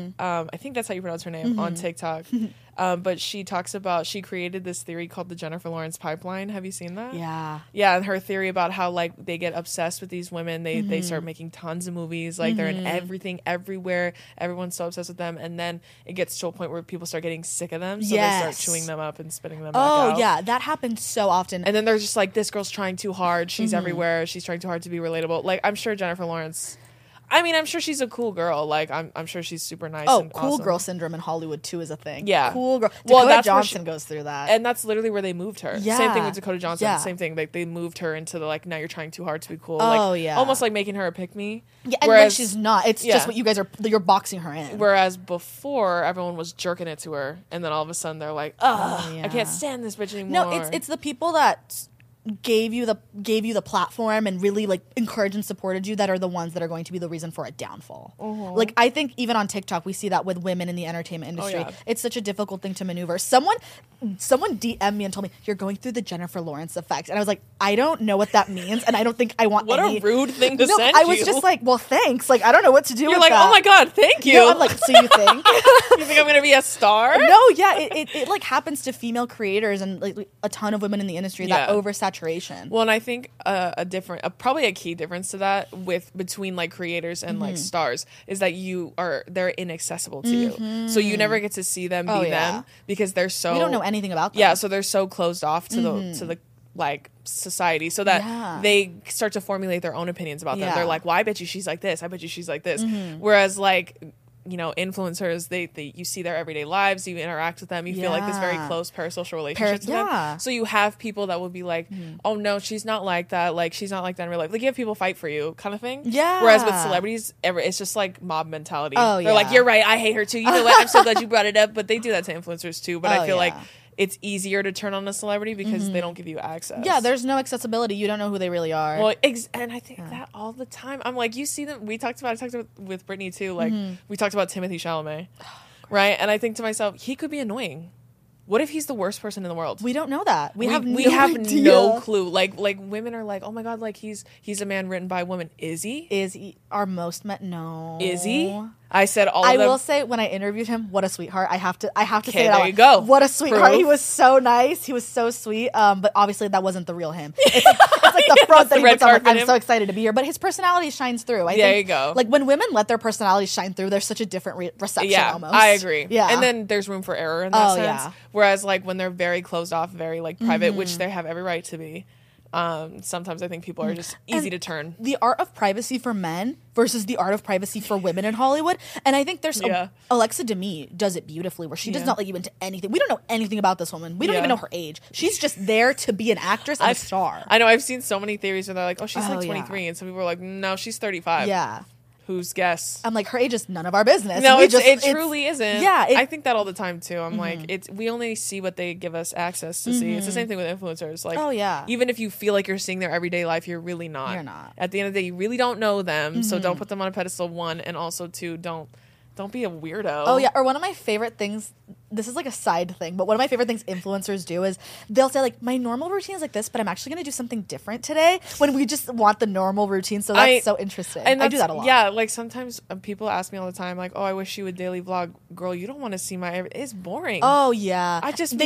I think that's how you pronounce her name on TikTok. But she talks about, she created this theory called the Jennifer Lawrence pipeline. Have you seen that? Yeah. Yeah, and her theory about how, like, they get obsessed with these women. They start making tons of movies. Like, they're in everything, everywhere. Everyone's so obsessed with them. And then it gets to a point where people start getting sick of them. So they start chewing them up and spitting them back out. Oh, yeah. That happens so often. And then they're just like, this girl's trying too hard. She's everywhere. She's trying too hard to be relatable. Like, I'm sure Jennifer Lawrence... I mean, I'm sure she's a cool girl. Like, I'm sure she's super nice. Oh, and cool awesome. Girl syndrome in Hollywood too is a thing. Yeah, cool girl. Dakota Johnson goes through that, and that's literally where they moved her. Yeah. Same thing with Dakota Johnson. Yeah. Same thing. Like, they moved her into the, like, now you're trying too hard to be cool. Oh, like, yeah. almost like making her a pick me. Yeah, and when she's not, it's just what you guys are. You're boxing her in. Whereas before, everyone was jerking it to her, and then all of a sudden they're like, "Ugh, I can't stand this bitch anymore." No, it's the people that gave you the platform and really, like, encouraged and supported you that are the ones that are going to be the reason for a downfall. Like, I think even on TikTok we see that with women in the entertainment industry. It's such a difficult thing to maneuver. Someone DM'd me and told me, you're going through the Jennifer Lawrence effect, and I was like, I don't know what that means, and I don't think I want what a rude thing to send I was just like, well, thanks, like, I don't know what to do. You're with like, that. oh my god, thank you. No, I'm like, so you think you think I'm gonna be a star? No, yeah, it like happens to female creators and, like, a ton of women in the industry, that oversaturation. Well, and I think probably a key difference to that between, like, creators and like stars is that they're inaccessible to you, so you never get to see them be them because they're so, we don't know anything about them. Yeah, so they're so closed off to the like society, so that they start to formulate their own opinions about them. They're like, well, I bet you she's like this, I bet you she's like this. Whereas, like, you know, influencers, they you see their everyday lives, you interact with them, you feel like this very close parasocial relationship to them. So you have people that will be like, oh no, she's not like that, like, she's not like that in real life. Like, you have people fight for you kind of thing. Yeah. Whereas with celebrities, it's just like mob mentality. They're like, you're right, I hate her too. You know what? I'm so glad you brought it up. But they do that to influencers too. But I feel like it's easier to turn on a celebrity because they don't give you access. Yeah, there's no accessibility. You don't know who they really are. Well, and I think that all the time. I'm like, you see them. I talked about with Brittany too. Like, we talked about Timothée Chalamet, right? And I think to myself, he could be annoying. What if he's the worst person in the world? We don't know that. We have idea. No clue. Like women are like, oh my god, like he's a man written by a woman. Is he? Is he our most met? No. Is he? I said all of them. I will say, when I interviewed him, what a sweetheart. I have to say that. There you go. What a sweetheart. He was so nice. He was so sweet. But obviously that wasn't the real him. It's like the front that he puts on. Like, I'm so excited to be here. But his personality shines through. I think, there you go. Like, when women let their personality shine through, there's such a different reception almost. I agree. Yeah. And then there's room for error in that sense. Yeah. Whereas, like, when they're very closed off, very, like, private, which they have every right to be, sometimes I think people are just easy to turn. The art of privacy for men versus the art of privacy for women in Hollywood. And I think there's Alexa Demie does it beautifully, where she does not let you into anything. We don't know anything about this woman. We don't even know her age. She's just there to be an actress and a star. I know. I've seen so many theories where they're like, oh, she's like 23. And some people are like, no, she's 35. Yeah. Whose guess? I'm like, her age is none of our business. No, it truly isn't. Yeah, I think that all the time too. I'm like, we only see what they give us access to see. It's the same thing with influencers. Like, even if you feel like you're seeing their everyday life, you're really not. You're not. At the end of the day, you really don't know them. So don't put them on a pedestal. One, and also two, don't be a weirdo. Oh yeah, or one of my favorite things. This is like a side thing, but one of my favorite things influencers do is they'll say, like, my normal routine is like this, but I'm actually going to do something different today, when we just want the normal routine. So that's so interesting. And I do that a lot. Yeah, like sometimes people ask me all the time, like, oh, I wish you would daily vlog. Girl, you don't want to see it's boring. Oh yeah, they just see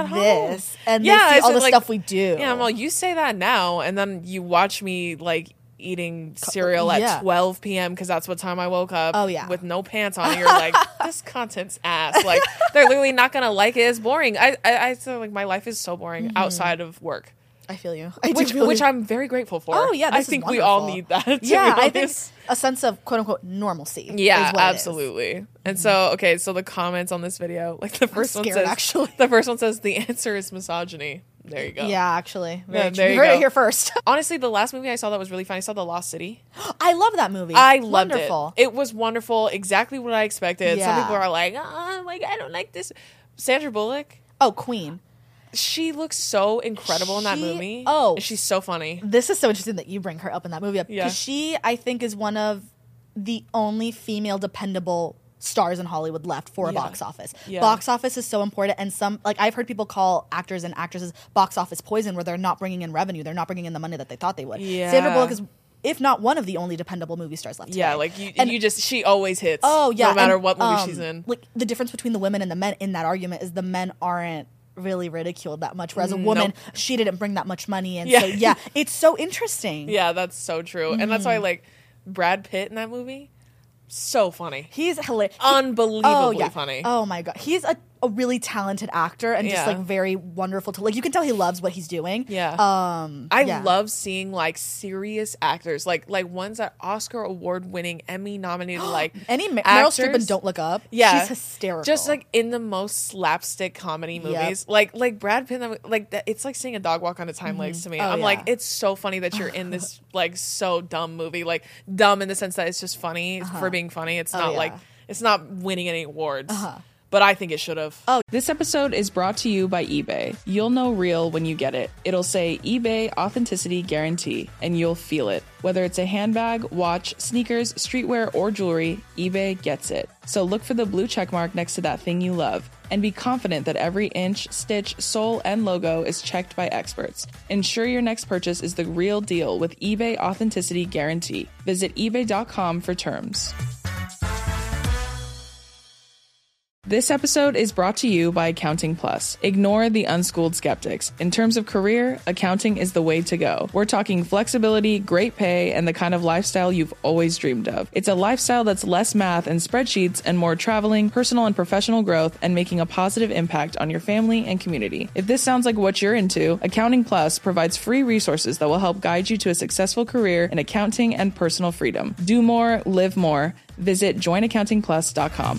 this and they see all the stuff we do. Yeah, well, you say that now, and then you watch me, like, eating cereal at yeah. 12 p.m. because that's what time I woke up. Oh, yeah. With no pants on, and you're like, this content's ass. Like, they're literally not gonna like it. It's boring. I feel like my life is so boring outside of work. I feel you. Which I'm very grateful for. Oh yeah, I think we all need that. Yeah, I think a sense of quote unquote normalcy. Yeah, is what absolutely. And so the comments on this video, like the first one says, actually. The first one says the answer is misogyny. There you go. Yeah, actually, Yeah, you there you heard go. it here first. Honestly, the last movie I saw that was really fun, I saw The Lost City. I love that movie. I loved Wonderful. it. It was wonderful. Exactly what I expected. Some Yeah. people are like, I don't like this. Sandra Bullock. Oh, Queen. She looks so incredible in that She- movie. oh. And she's so funny. This is so interesting that you bring her up in that movie because Yeah. she, I think, is one of the only female dependable stars in Hollywood left for a Yeah. box office. Yeah. Box office is so important, and I've heard people call actors and actresses box office poison, where they're not bringing in revenue, they're not bringing in the money that they thought they would. Yeah. Sandra Bullock is, if not one of the only dependable movie stars left. Yeah, today. like And- she always hits. Oh yeah, no matter and, what movie she's in. Like the difference between the women and the men in that argument is the men aren't really ridiculed that much, whereas a woman, Nope. she didn't bring that much money, and Yeah. so yeah, it's so interesting. Yeah, that's so true. And that's why like Brad Pitt in that movie, so funny. He's hilarious. Unbelievably funny. Oh my god, he's a really talented actor and just Yeah. like very wonderful to like. You can tell he loves what he's doing. Yeah. I I love seeing like serious actors, like ones that Oscar award winning, Emmy nominated, like Meryl actors. Streep in Don't Look Up. Yeah, she's hysterical. Just like in the most slapstick comedy movies, like Brad Pitt. Like that, it's like seeing a dog walk on its hind legs to me. Oh, I'm yeah. like, it's so funny that you're in this like so dumb movie, like dumb in the sense that it's just funny for being funny. It's not yeah. like it's not winning any awards. But I think it should have. Oh. This episode is brought to you by eBay. You'll know real when you get it. It'll say eBay Authenticity Guarantee, and you'll feel it. Whether it's a handbag, watch, sneakers, streetwear, or jewelry, eBay gets it. So look for the blue checkmark next to that thing you love, and be confident that every inch, stitch, sole, and logo is checked by experts. Ensure your next purchase is the real deal with eBay Authenticity Guarantee. Visit ebay.com for terms. This episode is brought to you by Accounting Plus. Ignore the unschooled skeptics. In terms of career, accounting is the way to go. We're talking flexibility, great pay, and the kind of lifestyle you've always dreamed of. It's a lifestyle that's less math and spreadsheets and more traveling, personal and professional growth, and making a positive impact on your family and community. If this sounds like what you're into, Accounting Plus provides free resources that will help guide you to a successful career in accounting and personal freedom. Do more, live more. Visit joinaccountingplus.com.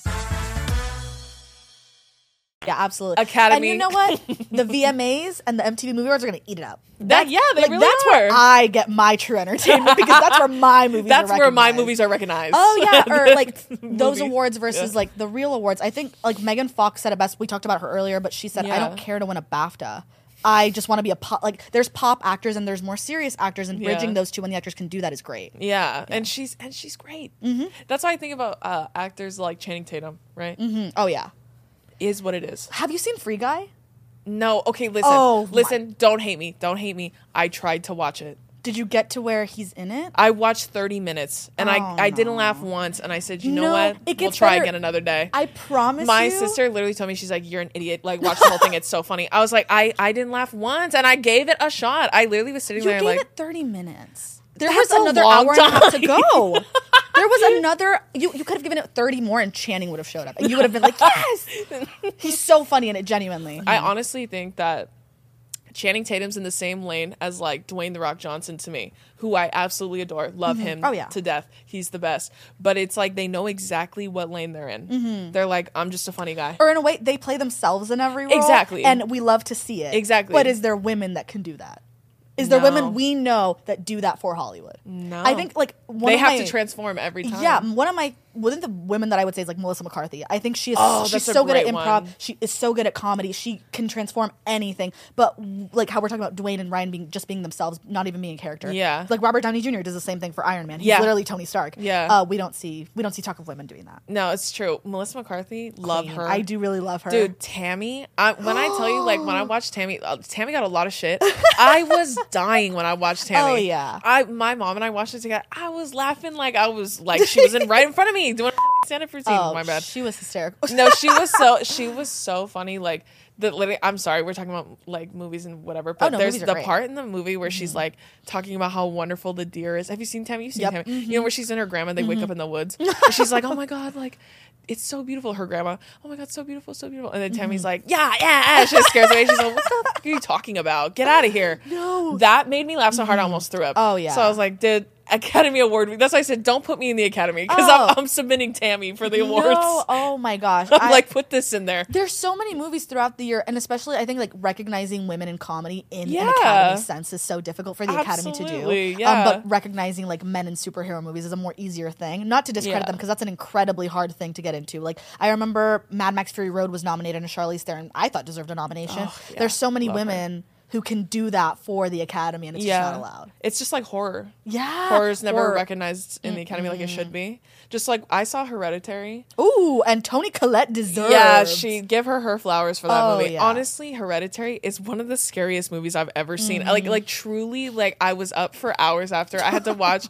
Yeah, absolutely. Academy. And you know what? The VMAs and the MTV Movie Awards are going to eat it up. They That's really that's are. where I get my true entertainment because that's where my movies That's are where my recognized. movies are recognized. Oh yeah, or like those Movies. awards versus like the real awards. I think like Megan Fox said it best. We talked about her earlier, but she said, "I Yeah. don't care to win a BAFTA. I just want to be a pop." Like there's pop actors and there's more serious actors, and bridging Yeah. those two when the actors can do that is great. Yeah, and she's great. Mm-hmm. That's why I think about actors like Channing Tatum, right? Mm, oh yeah. Is what it is. Have you seen Free Guy? No, okay, listen. Oh, listen, don't hate me. Don't hate me. I tried to watch it. Did you get to where he's in it? I watched 30 minutes and Oh, I didn't laugh once and I said, you know No, what? it We'll gets try better. again another day. I promise My you. sister literally told me, she's like, you're an idiot. Like, watch the whole thing. It's so funny. I was like, I didn't laugh once and I gave it a shot. I literally was sitting You there gave like, it 30 minutes. There That's was a another long hour and a half to time. go. There was another. You could have given it 30 more, and Channing would have showed up, and you would have been like, "Yes, he's so funny in it." Genuinely, I honestly think that Channing Tatum's in the same lane as like Dwayne The Rock Johnson to me, who I absolutely adore, love him Oh, yeah. to death. He's the best. But it's like they know exactly what lane they're in. They're like, I'm just a funny guy. or in a way, they play themselves in every role. Exactly. and we love to see it. Exactly. But is there women that can do that? Is there No. women we know that do that for Hollywood? No. I think like one They of have my, to transform every time. Yeah, one of my the women that I would say is like Melissa McCarthy. I think she is Oh, she's that's a so good at great improv. one. She is so good at comedy. She can transform anything. But like how we're talking about Dwayne and Ryan being themselves, not even being a character. Yeah. Like Robert Downey Jr. does the same thing for Iron Man. He's Yeah. literally Tony Stark. Yeah. We don't see talk of women doing that. No, it's true. Melissa McCarthy, love Queen. her. I do really love her. Dude, Tammy, when I tell you, like, when I watched Tammy, Tammy got a lot of shit. I was dying when I watched Tammy. Oh, yeah. My mom and I watched it together. I was laughing like I was, like, she was right in front of me doing a Stand Up for Teen. Oh, My bad. she was hysterical. No, she was so funny. Like literally, I'm sorry, we're talking about like movies and whatever, but no, there's movies are the great. part in the movie where she's like talking about how wonderful the deer is. Have you seen Tammy? You've seen Tammy. You know where she's in her grandma, they wake up in the woods. And she's like, oh my God, like it's so beautiful. Her grandma, oh my God, so beautiful, so beautiful. And then Tammy's like, yeah. She scares away. She's like, what the fuck are you talking about? Get out of here. No. That made me laugh so hard I almost threw up. Oh, yeah. So I was like, dude, Academy Award. That's why I said, don't put me in the Academy because Oh. I'm submitting Tammy for the awards. No, oh my gosh. I'm like, put this in there. There's so many movies throughout the year, and especially I think like recognizing women in comedy in Yeah. an Academy sense is so difficult for the Academy to do. Absolutely, yeah. But recognizing like men in superhero movies is a more easier thing. Not to discredit Yeah. them because that's an incredibly hard thing to get into. Like I remember Mad Max Fury Road was nominated, and Charlize Theron I thought deserved a nomination. Oh, yeah. There's so many Love her. women who can do that for the Academy, and it's just not allowed. It's just like horror. Yeah, Horror's never Horror. recognized in the Academy like it should be. Just like I saw Hereditary. Ooh, and Toni Collette deserves. Yeah, she give her flowers for that Oh, movie. yeah. Honestly, Hereditary is one of the scariest movies I've ever seen. Like truly, like I was up for hours after. I had to watch.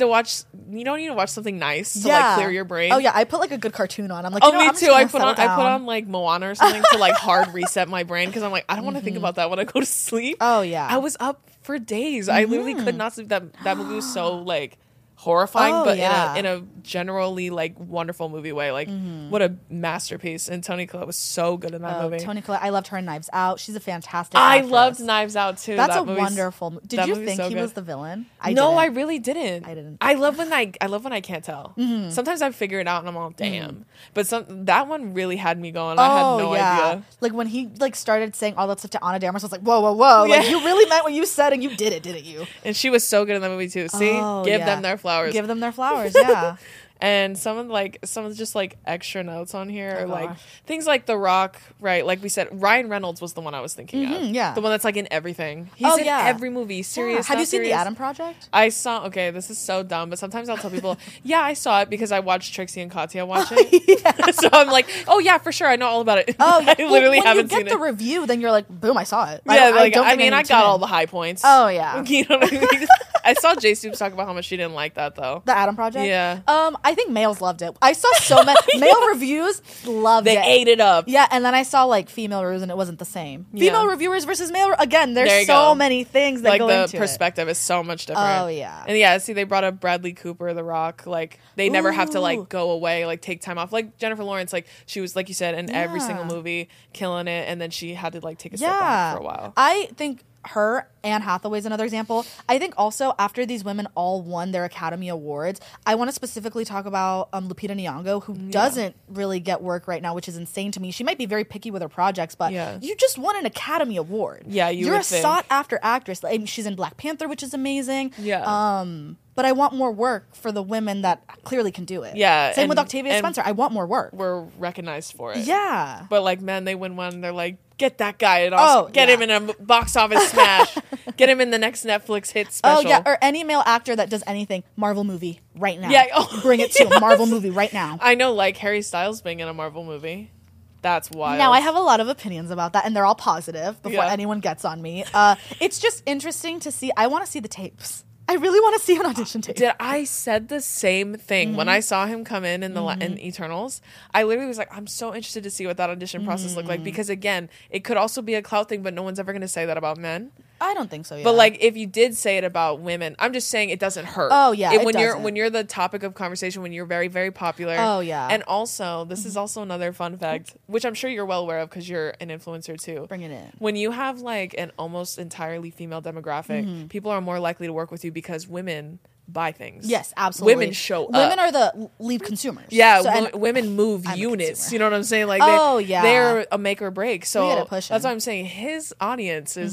You don't need to watch something nice to like clear your brain. Oh yeah, I put like a good cartoon on. I'm like, Oh, you know, me I'm just too. gonna I put settle on down. like Moana or something to like hard reset my brain because I'm like I don't want to think about that when I go to sleep. Oh, yeah. I was up for days. I literally could not sleep. That movie was so like horrifying, Oh, but yeah. in a generally like wonderful movie way. Like what a masterpiece! And Toni Collette was so good in that movie. Toni Collette, I loved her in Knives Out. She's a fantastic I actress. loved Knives Out too. That's That a movie's- wonderful. Did that you movie's think so he good. was the villain? I didn't. really didn't. I didn't. I love when I can't tell. Sometimes I figure it out and I'm all damn. But that one really had me going. I had no idea. Like when he like started saying all that stuff to Ana de Armas, I was like, whoa. Like Yeah. you really meant what you said, and you did it, didn't you? And she was so good in that movie too. See, Oh, give yeah. them their flowers. Give them their flowers. Yeah. And some of just like extra notes on here, Oh, are like gosh. things like The Rock, right? Like we said, Ryan Reynolds was the one I was thinking of. yeah. The one that's like in everything. He's Oh, in yeah. every movie. Serious. Have not you seen The serious. Adam Project? I saw. Okay, this is so dumb, but sometimes I'll tell people, yeah, I saw it because I watched Trixie and Katya watch it. So I'm like, oh yeah, for sure, I know all about it. Oh, yeah. I literally when haven't you seen get the it. review, then you're like, boom, I saw it. Yeah, like don't I think mean, I need to got tune all in. the high points. Oh yeah. You know what I mean? I saw J Stoops talk about how much she didn't like that though. The Adam Project? Yeah. I think males loved it. I saw so many male reviews loved They it. ate it up. Yeah, and then I saw like female reviews and it wasn't the same. Female Yeah. reviewers versus male again, There there's you so go. many things that Like go the into perspective is so much different. Oh, yeah. And yeah, see, they brought up Bradley Cooper, The Rock. Like they never have to Ooh. like go away, like take time off. Like Jennifer Lawrence, like she was like you said in every Yeah. single movie, killing it, and then she had to like take a it. step Yeah. back for a while. I think her, Anne Hathaway's another example. I think also after these women all won their Academy Awards, I want to specifically talk about Lupita Nyong'o, who doesn't really get work right now, which is insane to me. She might be very picky with her projects, but Yeah. you just won an Academy Award. Yeah, you're a would think. sought after actress. Like, she's in Black Panther, which is amazing. Yeah. But I want more work for the women that clearly can do it. Yeah, Same with and- Octavia and- Spencer. I want more work. We're recognized for it. Yeah. But like men, they win one. They're like, get that guy at Oscar. Oh, Get yeah. him in a box office smash. Get him in the next Netflix hit special. Oh yeah, or any male actor that does anything, Marvel movie right now. Yeah, oh, bring it to a Marvel movie right now. I know, like Harry Styles being in a Marvel movie. That's wild. Now I have a lot of opinions about that, and they're all positive. Before Yeah. anyone gets on me, it's just interesting to see. I want to see the tapes. I really want to see an audition tape. Did I said the same thing when Mm-hmm. I saw him come in the in Eternals? I literally was like, I'm so interested to see what that audition process looked Mm-hmm. like because again, it could also be a clout thing, but no one's ever going to say that about men. I don't think so. Yeah. But like, if you did say it about women, I'm just saying it doesn't hurt. Oh, yeah, it when doesn't. you're the topic of conversation, when you're very very popular. Oh, yeah. And also, this is also another fun fact, which I'm sure you're well aware of because you're an influencer too. Bring it in. When you have like an almost entirely female demographic, Mm-hmm. people are more likely to work with you because women buy things. Yes, absolutely. Women show up. Women are the lead consumers. Yeah, So, and women move I'm a units. consumer. You know what I'm saying? Like, Oh, yeah. they're a make or break. So We get it pushing. that's what I'm saying. His audience is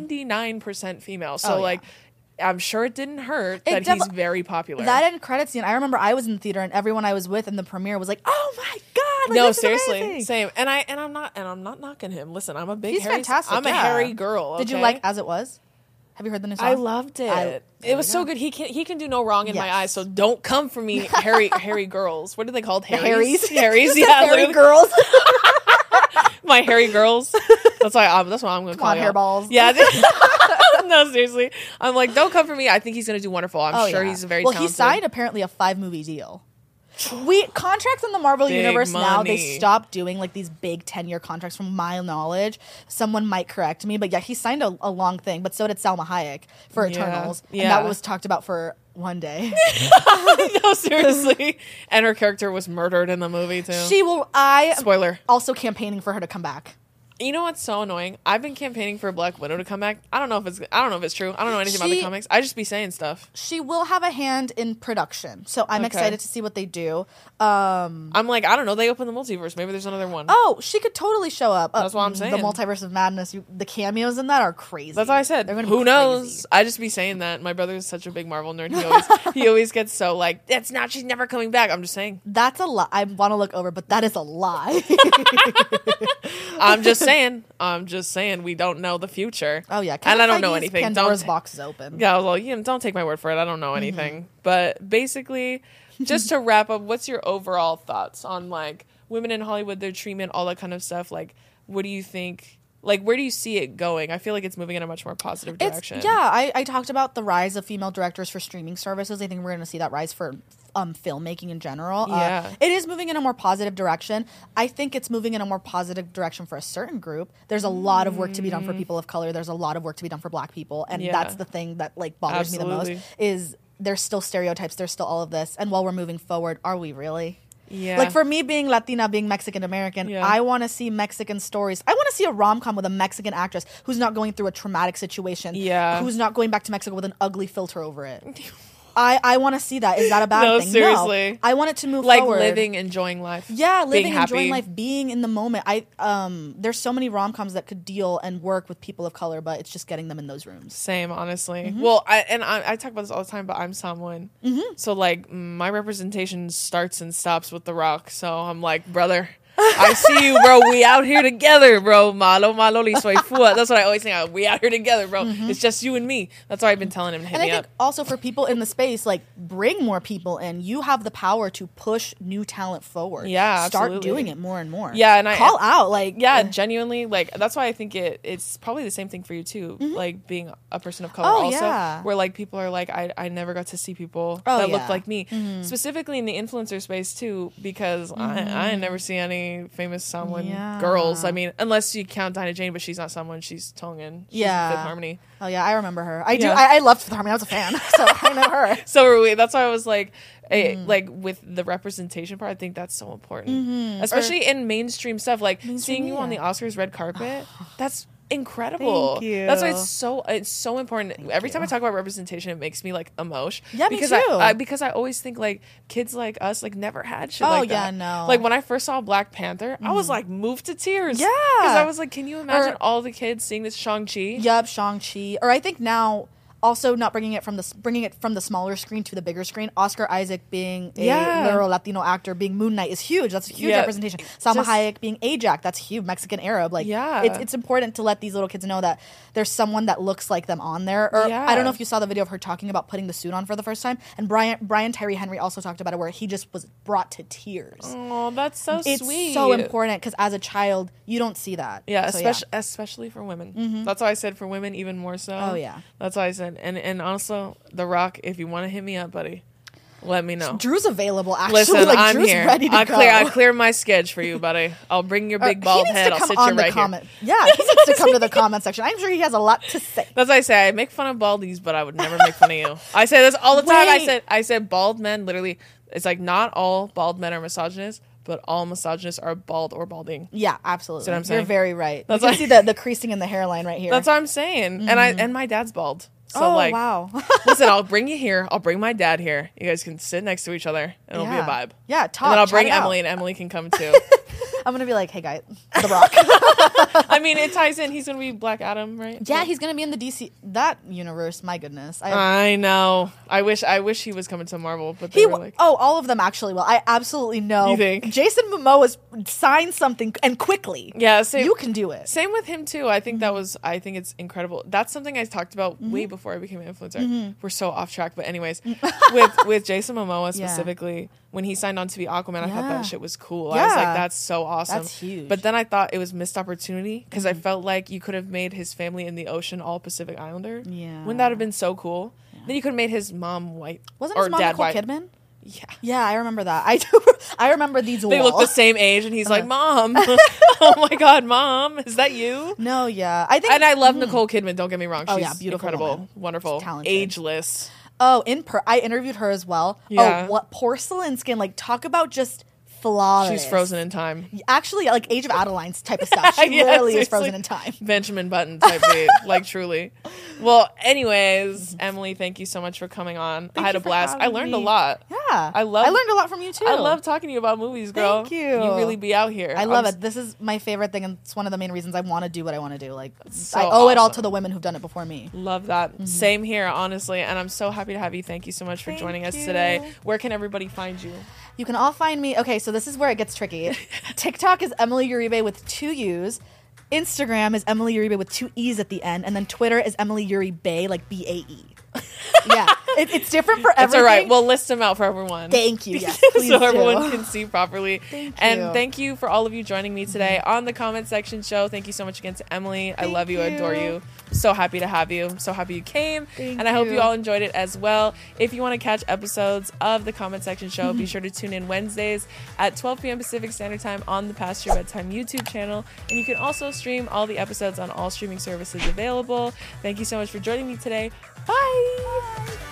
99% female. So Oh, yeah. like, I'm sure it didn't hurt It that he's defi- very popular. that end credit scene. I remember I was in the theater and everyone I was with in the premiere was like, "Oh my god!" Like, no, this is seriously, amazing." same. And I'm not knocking him. Listen, I'm a big He's Harry. fantastic. I'm a yeah. Harry girl. Did you okay? like As It Was? Have you heard the new song? I loved it. There It was we so go. good. He can do no wrong in my Yes. eyes. So don't come for me, Harry girls. What are they called? Harrys. Harrys. You said Yeah, Harry literally. girls. My Harry girls. That's why I'm going to call on, y'all. hairballs. Yeah. No, seriously. I'm like, don't come for me. I think he's going to do wonderful. I'm sure yeah. he's very well. talented. He signed apparently a 5-movie deal. Contracts in the Marvel Big universe now, they money. stopped doing like these big 10-year contracts from my knowledge. Someone might correct me, but yeah, he signed a long thing, but so did Salma Hayek for Eternals. Yeah. And that was talked about for one day. No, seriously. And her character was murdered in the movie too. Spoiler. Also campaigning for her to come back. You know what's so annoying? I've been campaigning for Black Widow to come back. I don't know if it's true. I don't know anything about the comics. I just be saying stuff. She will have a hand in production, so I'm excited to see what they do. I'm like, I don't know. They open the multiverse. Maybe there's another one. Oh, she could totally show up. That's what I'm saying. The multiverse of madness. The cameos in that are crazy. That's what I said. They're gonna Who be knows? crazy. I just be saying that. My brother is such a big Marvel nerd. He always gets so like, that's not. She's never coming back. I'm just saying. That's a lie. I want to look over, but that is a lie. I'm just saying. We don't know the future. Oh yeah, and I don't know anything. Pandora's box is open. Yeah, I was like, don't take my word for it. I don't know anything. But basically, just to wrap up, what's your overall thoughts on like women in Hollywood, their treatment, all that kind of stuff? Like, what do you think? Like, where do you see it going? I feel like it's moving in a much more positive direction. I talked about the rise of female directors for streaming services. I think we're going to see that rise for filmmaking in general. Yeah. It is moving in a more positive direction. I think it's moving in a more positive direction for a certain group. There's a lot of work to be done for people of color. There's a lot of work to be done for Black people. And that's the thing that like bothers me the most is there's still stereotypes. There's still all of this. And while we're moving forward, are we really? Yeah. Like for me being Latina, being Mexican American, I want to see Mexican stories. I want to see a rom-com with a Mexican actress who's not going through a traumatic situation. Yeah. Who's not going back to Mexico with an ugly filter over it. I want to see that. Is that a bad thing? Seriously. No. I want it to move like forward. living, enjoying life. Yeah, living, being enjoying happy. life, being in the moment. There's so many rom-coms that could deal and work with people of color, but it's just getting them in those rooms. Same, honestly. Well, I talk about this all the time, but I'm Samoan. So, like, my representation starts and stops with The Rock. So I'm like, brother, I see you, bro. We out here together, bro. Malo, malo, li soy fua. That's what I always think. We out here together, bro. It's just you and me. That's why I've been telling him to hit And I me think up. also for people in the space, like bring more people in. You have the power to push new talent forward. Yeah, start absolutely. doing it more and more. Yeah, and call out like genuinely, like that's why I think it's probably the same thing for you too. Like being a person of color, Oh, also, yeah. where like people are like, I never got to see people Oh, that yeah. looked like me, specifically in the influencer space too, because I never see any famous Samoan girls. I mean, unless you count Dinah Jane, but she's not someone. She's Tongan. She's Yeah. Fifth Harmony. Oh yeah, I remember her. I do. Yeah. I loved Fifth Harmony. I was a fan, so I know her. So are we. That's why I was like, like with the representation part, I think that's so important, especially in mainstream stuff. Like seeing you on the Oscars red carpet, that's incredible. Thank you. That's why it's so important. Every time I talk about representation, it makes me like emotion. Yeah, because me too. because I always think like kids like us like never had shit Oh, like yeah, that. no. Like when I first saw Black Panther, I was like moved to tears. Yeah. because I was like, can you imagine all the kids seeing this Shang-Chi? Yup, Shang-Chi. Or I think now also not bringing it from the smaller screen to the bigger screen. Oscar Isaac being a literal Latino actor, being Moon Knight is huge. That's a huge representation. Salma Hayek being Ajax, that's huge. Mexican Arab, like it's important to let these little kids know that there's someone that looks like them on there. Or I don't know if you saw the video of her talking about putting the suit on for the first time. And Brian Tyree Henry also talked about it, where he just was brought to tears. Oh, that's so It's sweet. so important because as a child, you don't see that. Yeah, So, especially for women. That's why I said for women even more so. Oh, yeah. That's why I said. And also, The Rock, if you want to hit me up, buddy, let me know. Drew's available, actually. Listen, like, I'm Drew's here. ready to go. I clear my sketch for you, buddy. I'll bring your big bald head. I'll sit you right here. Yeah, he needs to come to the comment section. I'm sure he has a lot to say. That's what I say. I make fun of baldies, but I would never make fun of you. I say this all the time. Wait. I said bald men, literally, it's like not all bald men are misogynists, but all misogynists are bald or balding. Yeah, absolutely. See what I'm saying? You're very right. That's you why- can see the creasing in the hairline right here. That's what I'm saying. And my dad's bald. So oh, like, wow. listen, I'll bring you here. I'll bring my dad here. You guys can sit next to each other, and it'll be a vibe. Yeah, talk. And then I'll chat bring it out. Emily, and Emily can come too. I'm going to be like, hey, guys, The Rock. I mean, it ties in. He's gonna be Black Adam, right? Yeah, he's going to be in the DC, that universe. My goodness. I know. I wish he was coming to Marvel, but they were like, all of them actually will. I absolutely know. You think? Jason Momoa signed something and quickly. yeah, same. You can do it. Same with him too. I think I think it's incredible. That's something I talked about way before I became an influencer. We're so off track, but anyways, with Jason Momoa specifically, when he signed on to be Aquaman, I thought that shit was cool. I was like, that's so awesome. That's huge. But then I thought it was missed opportunity because I felt like you could have made his family in the ocean all Pacific Islander. Yeah. Wouldn't that have been so cool? Then you could have made his mom white Wasn't or his mom dad Nicole white. Kidman? Yeah, I remember that. I remember these walls. They look the same age, and he's like, Mom. Oh my God, Mom. Is that you? No, yeah. I think, and I love Nicole Kidman, don't get me wrong. She's beautiful incredible, woman. wonderful, talented. ageless. Oh, I interviewed her as well. Yeah. Oh, what porcelain skin. Like, talk about just flawless. She's frozen in time. Actually, like Age of Adeline's type of stuff. She literally is frozen in time. Benjamin Button type beat, like truly. Well, anyways, Emily, thank you so much for coming on. I had a blast. I learned a lot. Yeah. I learned a lot from you too. I love talking to you about movies, girl. Thank you. You really be out here. I love it. This is my favorite thing, and it's one of the main reasons I want to do what I want to do. Like, so I owe it all awesome. to the women who've done it before me. Love that. Same here, honestly. And I'm so happy to have you. Thank you so much for joining us today. Where can everybody find you? You can all find me. Okay, so this is where it gets tricky. TikTok is Emily Uribe with 2 U's. Instagram is Emily Uribe with 2 E's at the end. And then Twitter is Emily Uribe, like B-A-E. Yeah, it's different for everything. It's all right. We'll list them out for everyone. Thank you. Yes, please so do. everyone can see properly. Thank and you. thank you for all of you joining me today on the comment section show. Thank you so much again to Emily. I love you. I adore you. So happy to have you. I'm so happy you came. I hope you all enjoyed it as well. If you want to catch episodes of the comment section show, be sure to tune in Wednesdays at 12 p.m. Pacific Standard Time on the Past Your Bedtime YouTube channel. And you can also stream all the episodes on all streaming services available. Thank you so much for joining me today. Bye.